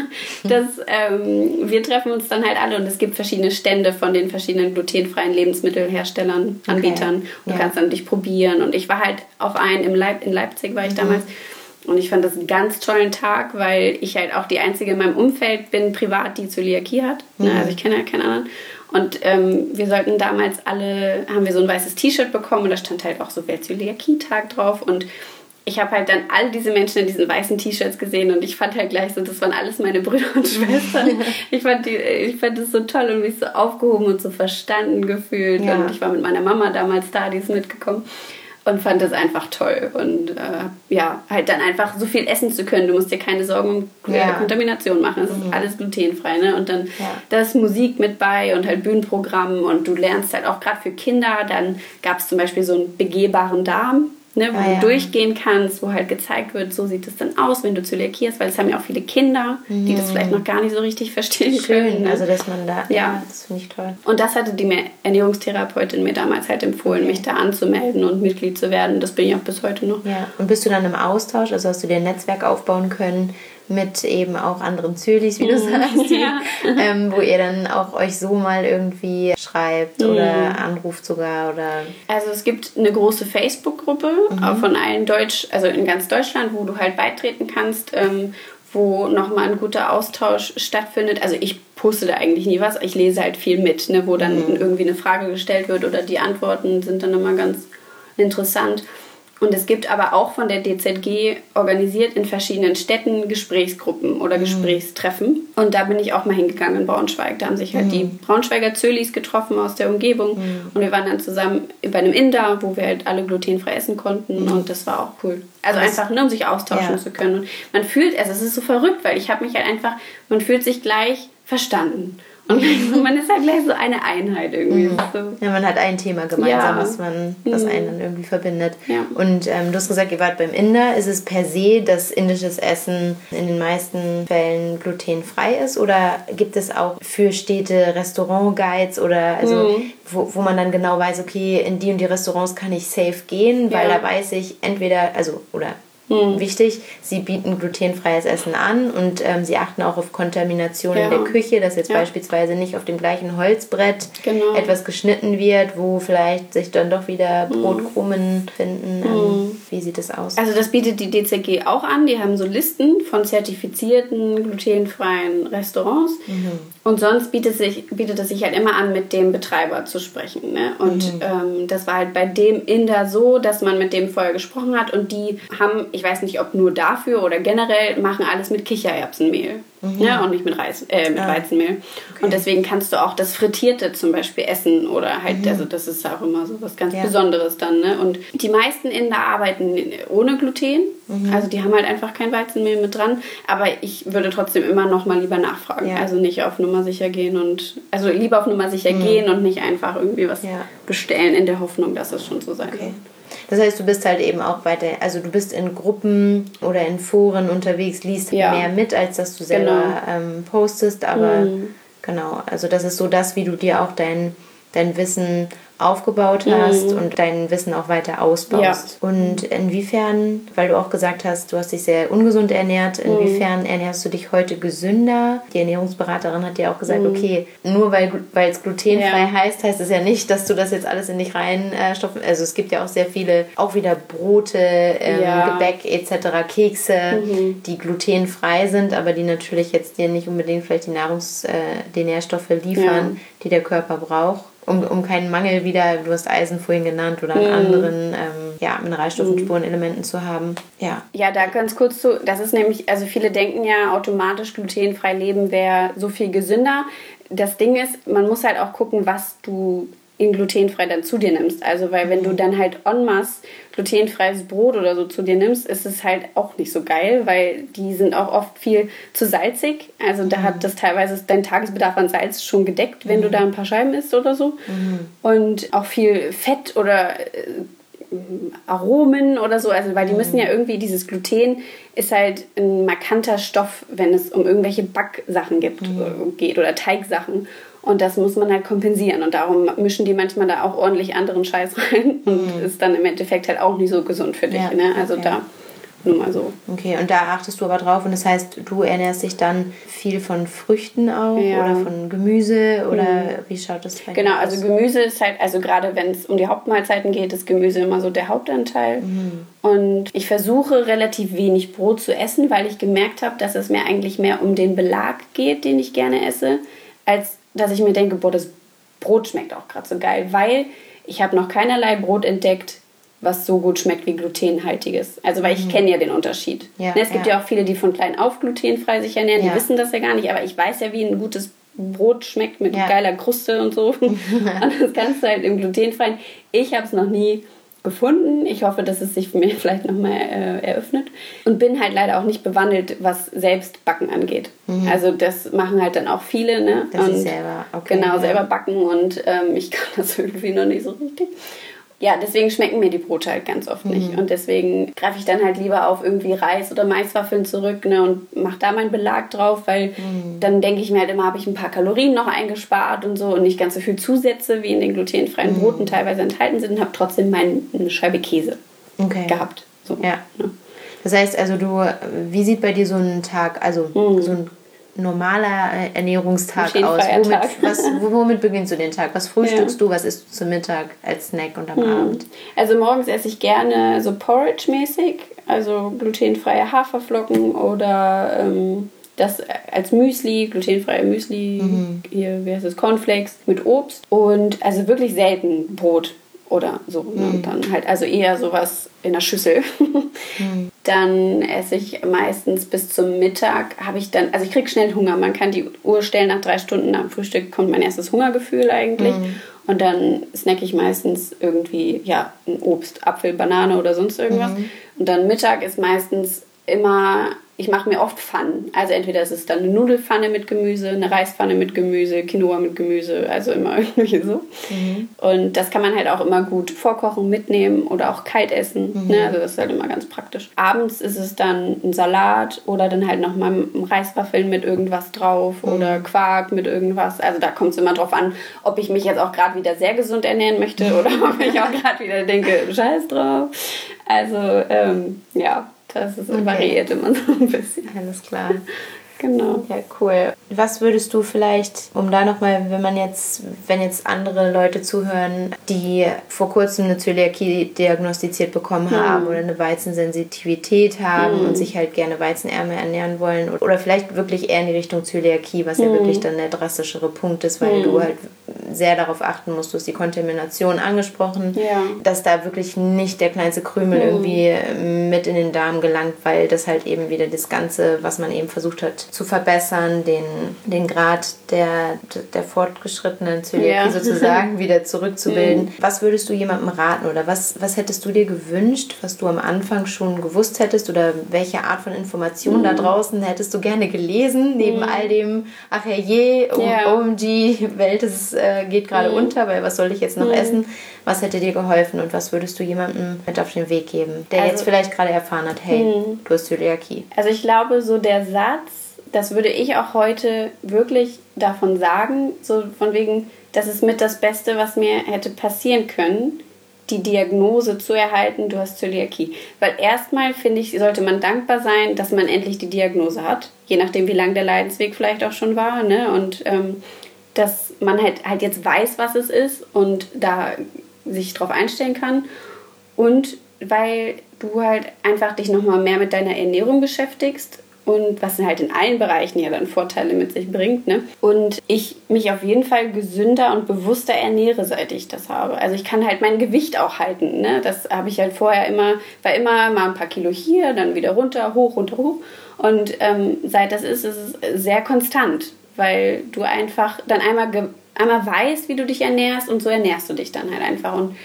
Wir treffen uns dann halt alle und es gibt verschiedene Stände von den verschiedenen glutenfreien Lebensmittelherstellern, Anbietern. Und du kannst dann dich probieren. Und ich war halt auf einen in Leipzig war ich damals. Und ich fand das einen ganz tollen Tag, weil ich halt auch die Einzige in meinem Umfeld bin, privat, die Zöliakie hat. Also ich kenne ja keinen anderen. Und wir sollten damals haben wir so ein weißes T-Shirt bekommen und da stand halt auch so Welt-Zöliakie-Tag drauf. Und ich habe halt dann all diese Menschen in diesen weißen T-Shirts gesehen und ich fand halt gleich so, das waren alles meine Brüder und Schwestern. Ich fand das so toll und mich so aufgehoben und so verstanden gefühlt. Und ich war mit meiner Mama damals da, die ist mitgekommen. und fand das einfach toll. Und halt dann einfach so viel essen zu können. Du musst dir keine Sorgen um Kontamination machen. Es ist alles glutenfrei. Ne? Und dann da ist Musik mit bei und halt Bühnenprogramm. Und du lernst halt auch gerade für Kinder. Dann gab es zum Beispiel so einen begehbaren Darm. Ne, wo du durchgehen kannst, wo halt gezeigt wird, so sieht es dann aus, wenn du Zöliakie hast, weil es haben ja auch viele Kinder, die das vielleicht noch gar nicht so richtig verstehen können. Ne? Also dass man da, das finde ich toll. Und das hatte die Ernährungstherapeutin mir damals halt empfohlen, mich da anzumelden und Mitglied zu werden. Das bin ich auch bis heute noch. Ja. Und bist du dann im Austausch, also hast du dir ein Netzwerk aufbauen können mit eben auch anderen Zölis, wie du sagst, wo ihr dann auch euch so mal irgendwie schreibt oder anruft sogar oder... Also es gibt eine große Facebook-Gruppe von allen also in ganz Deutschland, wo du halt beitreten kannst, wo nochmal ein guter Austausch stattfindet. Also ich poste da eigentlich nie was, ich lese halt viel mit, ne, wo dann irgendwie eine Frage gestellt wird oder die Antworten sind dann immer ganz interessant. Und es gibt aber auch von der DZG organisiert in verschiedenen Städten Gesprächsgruppen oder Gesprächstreffen. Und da bin ich auch mal hingegangen in Braunschweig. Da haben sich halt die Braunschweiger Zölis getroffen aus der Umgebung. Und wir waren dann zusammen bei einem Inder, wo wir halt alle glutenfrei essen konnten. Und das war auch cool. Also einfach nur, um sich austauschen zu können. Und man fühlt, also es ist so verrückt, weil ich habe mich halt einfach, man fühlt sich gleich verstanden. Und man ist halt gleich so eine Einheit irgendwie. Ja, man hat ein Thema gemeinsam, was einen dann irgendwie verbindet. Ja. Und du hast gesagt, ihr wart beim Inder. Ist es per se, dass indisches Essen in den meisten Fällen glutenfrei ist? Oder gibt es auch für Städte Restaurant-Guides oder also wo man dann genau weiß, okay, in die und die Restaurants kann ich safe gehen, weil da weiß ich entweder, also oder wichtig, sie bieten glutenfreies Essen an und sie achten auch auf Kontamination in der Küche, dass jetzt beispielsweise nicht auf dem gleichen Holzbrett etwas geschnitten wird, wo vielleicht sich dann doch wieder Brotkrumen finden. Wie sieht das aus? Also das bietet die DZG auch an. Die haben so Listen von zertifizierten glutenfreien Restaurants. Und sonst bietet es sich halt immer an, mit dem Betreiber zu sprechen. Ne? Und das war halt bei dem Inder so, dass man mit dem vorher gesprochen hat und die haben, ich weiß nicht, ob nur dafür oder generell, machen alles mit Kichererbsenmehl. Ne? Und nicht mit Weizenmehl. Okay. Und deswegen kannst du auch das Frittierte zum Beispiel essen oder halt, also das ist auch immer so was ganz Besonderes dann. Ne? Und die meisten Inder arbeiten ohne Gluten. Also die haben halt einfach kein Weizenmehl mit dran. Aber ich würde trotzdem immer noch mal lieber nachfragen. Ja. Also nicht auf Nummer sicher gehen also lieber auf Nummer sicher gehen und nicht einfach irgendwie was bestellen in der Hoffnung, dass es schon so sein wird. Das heißt, du bist halt eben auch weiter, also du bist in Gruppen oder in Foren unterwegs, liest mehr mit, als dass du selber postest, aber genau, also das ist so das, wie du dir auch dein Wissen aufgebaut hast und dein Wissen auch weiter ausbaust. Ja. Und inwiefern, weil du auch gesagt hast, du hast dich sehr ungesund ernährt, inwiefern ernährst du dich heute gesünder? Die Ernährungsberaterin hat dir auch gesagt, okay, nur weil es glutenfrei heißt es ja nicht, dass du das jetzt alles in dich reinstopfen. Also es gibt ja auch sehr viele, auch wieder Brote, Gebäck etc., Kekse, die glutenfrei sind, aber die natürlich jetzt dir nicht unbedingt vielleicht die Nährstoffe liefern, die der Körper braucht. Um keinen Mangel wieder, du hast Eisen vorhin genannt, oder an anderen Mineralstoffen, Spurenelementen zu haben. Ja, da ganz kurz zu, das ist nämlich, also viele denken ja, automatisch glutenfrei leben wäre so viel gesünder. Das Ding ist, man muss halt auch gucken, was du in glutenfrei dann zu dir nimmst. Also, weil wenn du dann halt en masse glutenfreies Brot oder so zu dir nimmst, ist es halt auch nicht so geil, weil die sind auch oft viel zu salzig. Also da hat das teilweise dein Tagesbedarf an Salz schon gedeckt, wenn du da ein paar Scheiben isst oder so. Und auch viel Fett oder Aromen oder so, also weil die müssen ja irgendwie, dieses Gluten ist halt ein markanter Stoff, wenn es um irgendwelche Backsachen geht oder Teigsachen. Und das muss man halt kompensieren. Und darum mischen die manchmal da auch ordentlich anderen Scheiß rein. Und ist dann im Endeffekt halt auch nicht so gesund für dich. Ja, ne? Also da nur mal so. Okay, und da achtest du aber drauf. Und das heißt, du ernährst dich dann viel von Früchten auch oder von Gemüse? Oder wie schaut das bei dir aus? Genau, also Gemüse ist halt, also gerade wenn es um die Hauptmahlzeiten geht, ist Gemüse immer so der Hauptanteil. Und ich versuche relativ wenig Brot zu essen, weil ich gemerkt habe, dass es mir eigentlich mehr um den Belag geht, den ich gerne esse, als dass ich mir denke, boah, das Brot schmeckt auch gerade so geil, weil ich habe noch keinerlei Brot entdeckt, was so gut schmeckt wie glutenhaltiges. Also, weil ich kenne ja den Unterschied. Ja, es gibt ja auch viele, die von klein auf glutenfrei sich ernähren, die wissen das ja gar nicht, aber ich weiß ja, wie ein gutes Brot schmeckt mit geiler Kruste und so. Und das kannst du halt im glutenfreien. Ich habe es noch nie gefunden. Ich hoffe, dass es sich für mich vielleicht nochmal eröffnet. Und bin halt leider auch nicht bewandelt, was Selbstbacken angeht. Also das machen halt dann auch viele. Ne? Dass sie selber, selber backen und ich kann das irgendwie noch nicht so richtig. Ja, deswegen schmecken mir die Brote halt ganz oft nicht. Und deswegen greife ich dann halt lieber auf irgendwie Reis- oder Maiswaffeln zurück, ne, und mache da meinen Belag drauf, weil dann denke ich mir halt immer, habe ich ein paar Kalorien noch eingespart und so und nicht ganz so viel Zusätze, wie in den glutenfreien Broten teilweise enthalten sind und habe trotzdem eine Scheibe Käse gehabt. So, ja. Ne? Das heißt also, wie sieht bei dir so ein Tag, also so ein normaler Ernährungstag aus? Womit beginnst du den Tag? Was frühstückst du? Was isst du zum Mittag als Snack und am Abend? Also morgens esse ich gerne so Porridge-mäßig, also glutenfreie Haferflocken oder das als Müsli, glutenfreie Müsli, hier, wie heißt das, Cornflakes mit Obst und also wirklich selten Brot oder so. Ne? Und dann halt also eher sowas in der Schüssel. Dann esse ich meistens bis zum Mittag, also ich kriege schnell Hunger. Man kann die Uhr stellen, nach 3 Stunden nach dem Frühstück kommt mein erstes Hungergefühl eigentlich. Und dann snacke ich meistens irgendwie, ein Obst, Apfel, Banane oder sonst irgendwas. Und dann Mittag ist meistens immer, ich mache mir oft Pfannen. Also entweder ist es dann eine Nudelpfanne mit Gemüse, eine Reispfanne mit Gemüse, Quinoa mit Gemüse, also immer irgendwie so. Und das kann man halt auch immer gut vorkochen, mitnehmen oder auch kalt essen. Ne? Also das ist halt immer ganz praktisch. Abends ist es dann ein Salat oder dann halt nochmal Reiswaffeln mit irgendwas drauf oder Quark mit irgendwas. Also da kommt es immer drauf an, ob ich mich jetzt auch gerade wieder sehr gesund ernähren möchte oder ob ich auch gerade wieder denke, scheiß drauf. Also das ist variiert immer so ein bisschen. Alles klar. Genau. Ja, cool. Was würdest du vielleicht, um da nochmal, wenn jetzt andere Leute zuhören, die vor kurzem eine Zöliakie diagnostiziert bekommen haben oder eine Weizensensitivität haben und sich halt gerne weizenärmer ernähren wollen oder vielleicht wirklich eher in die Richtung Zöliakie, was ja wirklich dann der drastischere Punkt ist, weil du halt sehr darauf achten musst, du hast die Kontamination angesprochen, dass da wirklich nicht der kleinste Krümel irgendwie mit in den Darm gelangt, weil das halt eben wieder das Ganze, was man eben versucht hat zu verbessern, den Grad der fortgeschrittenen Zöliakie sozusagen wieder zurückzubilden. Was würdest du jemandem raten oder was hättest du dir gewünscht, was du am Anfang schon gewusst hättest oder welche Art von Information da draußen hättest du gerne gelesen, neben all dem, ach herrje, OMG, Welt geht gerade unter, weil was soll ich jetzt noch essen? Was hätte dir geholfen und was würdest du jemandem mit auf den Weg geben, der jetzt vielleicht gerade erfahren hat, hey, du hast Zöliakie? Also ich glaube, so der Satz, das würde ich auch heute wirklich davon sagen, so von wegen, das ist mit das Beste, was mir hätte passieren können, die Diagnose zu erhalten, du hast Zöliakie. Weil erstmal, finde ich, sollte man dankbar sein, dass man endlich die Diagnose hat, je nachdem, wie lang der Leidensweg vielleicht auch schon war, ne? Und dass man halt jetzt weiß, was es ist und da sich drauf einstellen kann. Und weil du halt einfach dich nochmal mehr mit deiner Ernährung beschäftigst und was halt in allen Bereichen ja dann Vorteile mit sich bringt, ne? Und ich mich auf jeden Fall gesünder und bewusster ernähre, seit ich das habe. Also ich kann halt mein Gewicht auch halten, ne? Das habe ich halt vorher war immer mal ein paar Kilo hier, dann wieder runter, hoch. Und seit das ist es sehr konstant, weil du einfach dann einmal weißt, wie du dich ernährst und so ernährst du dich dann halt einfach. Und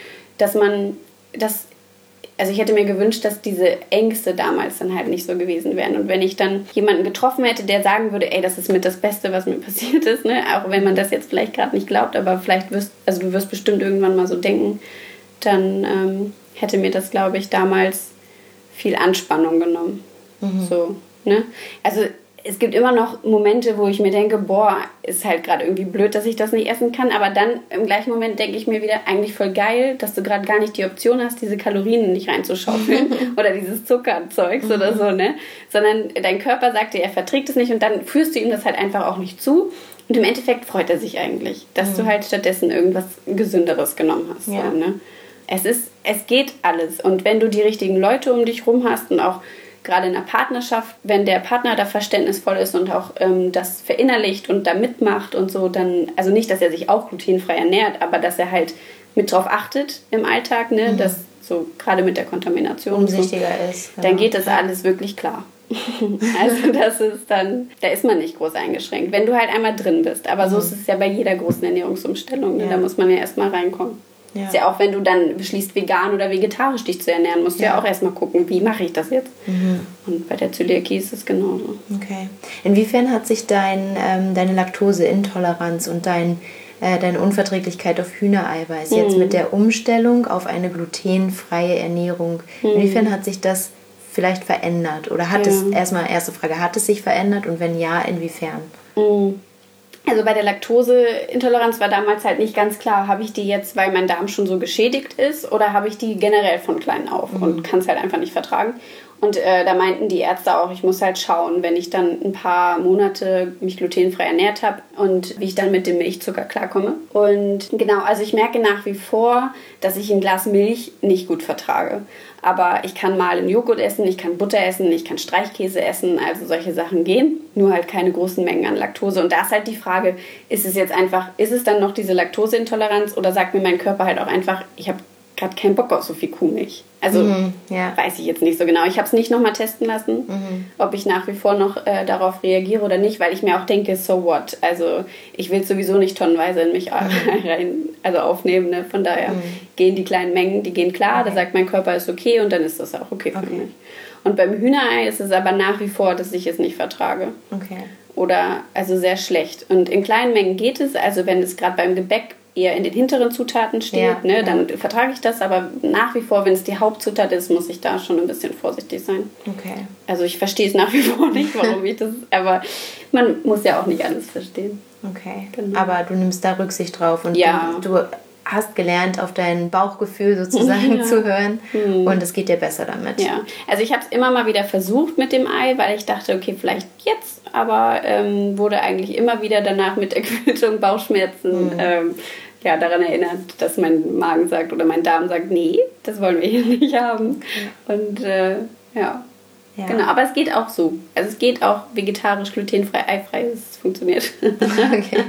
also ich hätte mir gewünscht, dass diese Ängste damals dann halt nicht so gewesen wären. Und wenn ich dann jemanden getroffen hätte, der sagen würde, ey, das ist mit das Beste, was mir passiert ist, ne? Auch wenn man das jetzt vielleicht gerade nicht glaubt, aber vielleicht du wirst bestimmt irgendwann mal so denken, dann hätte mir das, glaube ich, damals viel Anspannung genommen. So, ne? Also es gibt immer noch Momente, wo ich mir denke, boah, ist halt gerade irgendwie blöd, dass ich das nicht essen kann. Aber dann im gleichen Moment denke ich mir wieder, eigentlich voll geil, dass du gerade gar nicht die Option hast, diese Kalorien nicht reinzuschaufeln oder dieses Zuckerzeugs oder so, ne? Sondern dein Körper sagt dir, er verträgt es nicht und dann führst du ihm das halt einfach auch nicht zu. Und im Endeffekt freut er sich eigentlich, dass du halt stattdessen irgendwas Gesünderes genommen hast. Ja. So, ne? Es geht alles. Und wenn du die richtigen Leute um dich rum hast und auch gerade in einer Partnerschaft, wenn der Partner da verständnisvoll ist und auch das verinnerlicht und da mitmacht und so, dann, also nicht, dass er sich auch glutenfrei ernährt, aber dass er halt mit drauf achtet im Alltag, ne, dass so gerade mit der Kontamination umsichtiger so, ist. dann geht das alles wirklich klar. Also das ist dann, da ist man nicht groß eingeschränkt, wenn du halt einmal drin bist. Aber so ist es ja bei jeder großen Ernährungsumstellung, ne? Da muss man ja erstmal reinkommen. Ja. Ist ja auch, wenn du dann beschließt, vegan oder vegetarisch dich zu ernähren, musst du ja auch erstmal gucken, wie mache ich das jetzt? Und bei der Zöliakie ist es genauso. Okay. Inwiefern hat sich deine Laktoseintoleranz und deine Unverträglichkeit auf Hühnereiweiß jetzt mit der Umstellung auf eine glutenfreie Ernährung, inwiefern hat sich das vielleicht verändert? Oder hat es, erste Frage, hat es sich verändert und wenn ja, inwiefern? Also bei der Laktoseintoleranz war damals halt nicht ganz klar, habe ich die jetzt, weil mein Darm schon so geschädigt ist, oder habe ich die generell von klein auf und kann es halt einfach nicht vertragen. Und da meinten die Ärzte auch, ich muss halt schauen, wenn ich dann ein paar Monate mich glutenfrei ernährt habe und wie ich dann mit dem Milchzucker klarkomme. Und genau, also ich merke nach wie vor, dass ich ein Glas Milch nicht gut vertrage. Aber ich kann mal einen Joghurt essen, ich kann Butter essen, ich kann Streichkäse essen, also solche Sachen gehen. Nur halt keine großen Mengen an Laktose. Und da ist halt die Frage, ist es dann noch diese Laktoseintoleranz oder sagt mir mein Körper halt auch einfach, ich habe gerade keinen Bock auf so viel Kuhmilch. Also weiß ich jetzt nicht so genau. Ich habe es nicht nochmal testen lassen, ob ich nach wie vor noch darauf reagiere oder nicht, weil ich mir auch denke, so what? Also ich will sowieso nicht tonnenweise in mich aufnehmen. Ne? Von daher gehen die kleinen Mengen, die gehen klar. Da sagt mein Körper, ist okay und dann ist das auch okay für mich. Und beim Hühnerei ist es aber nach wie vor, dass ich es nicht vertrage. Okay. Oder also sehr schlecht. Und in kleinen Mengen geht es, also wenn es gerade beim Gebäck eher in den hinteren Zutaten steht, dann vertrage ich das, aber nach wie vor, wenn es die Hauptzutat ist, muss ich da schon ein bisschen vorsichtig sein. Okay. Also ich verstehe es nach wie vor nicht, warum ich das, aber man muss ja auch nicht alles verstehen. Okay, genau. Aber du nimmst da Rücksicht drauf und du hast gelernt, auf dein Bauchgefühl sozusagen zu hören und es geht dir besser damit. Ja, also ich habe es immer mal wieder versucht mit dem Ei, weil ich dachte, okay, vielleicht jetzt, aber wurde eigentlich immer wieder danach mit Erkältung, Bauchschmerzen daran erinnert, dass mein Magen sagt oder mein Darm sagt, nee, das wollen wir hier nicht haben. Und genau, aber es geht auch so. Also es geht auch vegetarisch, glutenfrei, eifrei, es funktioniert. Okay.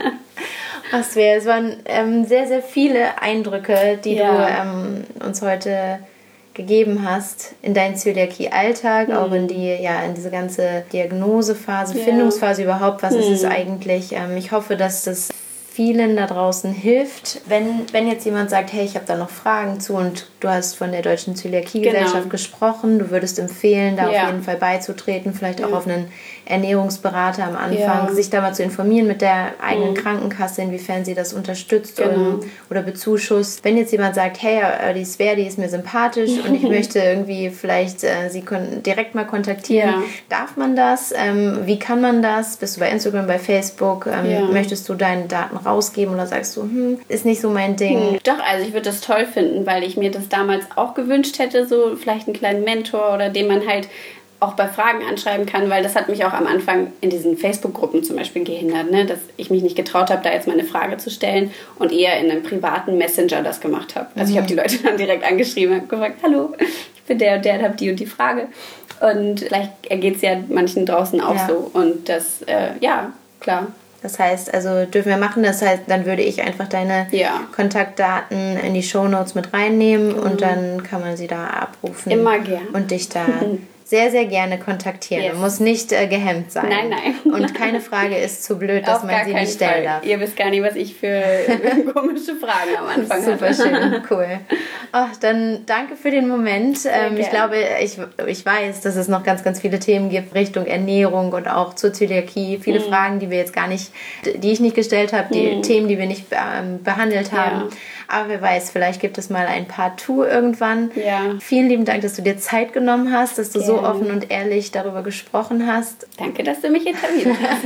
Es waren sehr, sehr viele Eindrücke, die du uns heute gegeben hast in deinen Zöliakie-Alltag, auch in diese ganze Diagnosephase, Findungsphase überhaupt, was ist es eigentlich. Ich hoffe, dass das vielen da draußen hilft. Wenn jetzt jemand sagt, hey, ich habe da noch Fragen zu und du hast von der Deutschen Zöliakie-Gesellschaft gesprochen, du würdest empfehlen, da auf jeden Fall beizutreten, vielleicht auch auf einen Ernährungsberater am Anfang, sich da mal zu informieren mit der eigenen Krankenkasse, inwiefern sie das unterstützt oder bezuschusst. Wenn jetzt jemand sagt, hey, die Svea, die ist mir sympathisch und ich möchte irgendwie vielleicht sie direkt mal kontaktieren, darf man das? Wie kann man das? Bist du bei Instagram, bei Facebook? Möchtest du deine Daten rausgeben oder sagst du, ist nicht so mein Ding? Doch, also ich würde das toll finden, weil ich mir das damals auch gewünscht hätte, so vielleicht einen kleinen Mentor oder den man halt auch bei Fragen anschreiben kann, weil das hat mich auch am Anfang in diesen Facebook-Gruppen zum Beispiel gehindert, ne? Dass ich mich nicht getraut habe, da jetzt mal eine Frage zu stellen und eher in einem privaten Messenger das gemacht habe. Also ich habe die Leute dann direkt angeschrieben und gefragt, hallo, ich bin der und der, habe die und die Frage. Und vielleicht ergeht es ja manchen draußen auch so. Und das, klar. Das heißt, also dürfen wir machen, das heißt, dann würde ich einfach deine Kontaktdaten in die Shownotes mit reinnehmen und dann kann man sie da abrufen. Immer gern. Und dich da sehr, sehr gerne kontaktieren. Yes. Muss nicht gehemmt sein. Nein. Und keine Frage ist zu blöd, dass man sie nicht stellen darf. Ihr wisst gar nicht, was ich für komische Fragen am Anfang hatte. Super schön, cool. Ach, dann danke für den Moment. Ich glaube, ich weiß, dass es noch ganz, ganz viele Themen gibt Richtung Ernährung und auch zur Zöliakie. Viele Fragen, die ich nicht gestellt habe, die Themen, die wir nicht behandelt haben. Aber wer weiß, vielleicht gibt es mal ein Part 2 irgendwann. Ja. Vielen lieben Dank, dass du dir Zeit genommen hast, dass du so offen und ehrlich darüber gesprochen hast. Danke, dass du mich interviewt hast.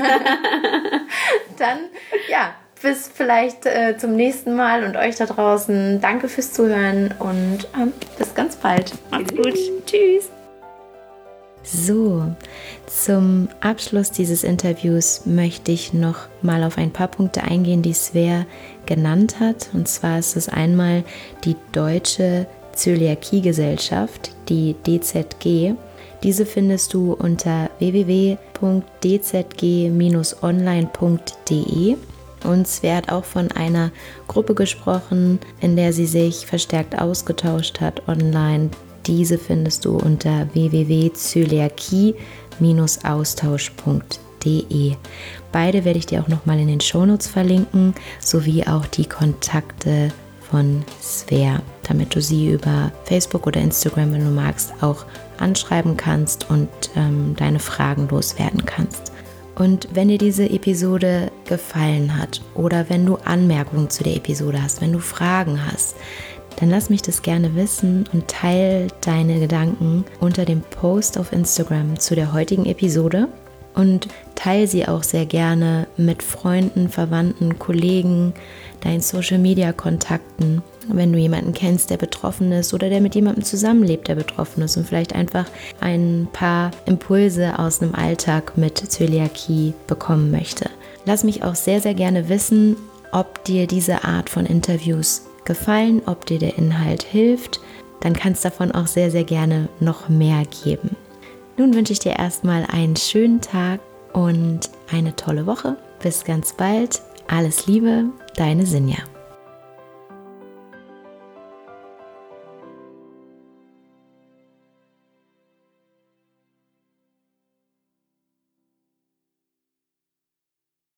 Dann, bis vielleicht zum nächsten Mal und euch da draußen. Danke fürs Zuhören und bis ganz bald. Macht's gut. Tschüss. So, zum Abschluss dieses Interviews möchte ich noch mal auf ein paar Punkte eingehen, die Svea genannt hat. Und zwar ist es einmal die Deutsche Zöliakie-Gesellschaft, die DZG. Diese findest du unter www.dzg-online.de. Und Svea hat auch von einer Gruppe gesprochen, in der sie sich verstärkt ausgetauscht hat online. Diese findest du unter www.zöliakie-austausch.de. Beide werde ich dir auch nochmal in den Shownotes verlinken, sowie auch die Kontakte von Svea, damit du sie über Facebook oder Instagram, wenn du magst, auch anschreiben kannst und deine Fragen loswerden kannst. Und wenn dir diese Episode gefallen hat oder wenn du Anmerkungen zu der Episode hast, wenn du Fragen hast, dann lass mich das gerne wissen und teile deine Gedanken unter dem Post auf Instagram zu der heutigen Episode und teile sie auch sehr gerne mit Freunden, Verwandten, Kollegen, deinen Social-Media-Kontakten, wenn du jemanden kennst, der betroffen ist oder der mit jemandem zusammenlebt, der betroffen ist und vielleicht einfach ein paar Impulse aus einem Alltag mit Zöliakie bekommen möchte. Lass mich auch sehr, sehr gerne wissen, ob dir diese Art von Interviews gefallen, ob dir der Inhalt hilft. Dann kannst du davon auch sehr, sehr gerne noch mehr geben. Nun wünsche ich dir erstmal einen schönen Tag und eine tolle Woche. Bis ganz bald. Alles Liebe, deine Sinja.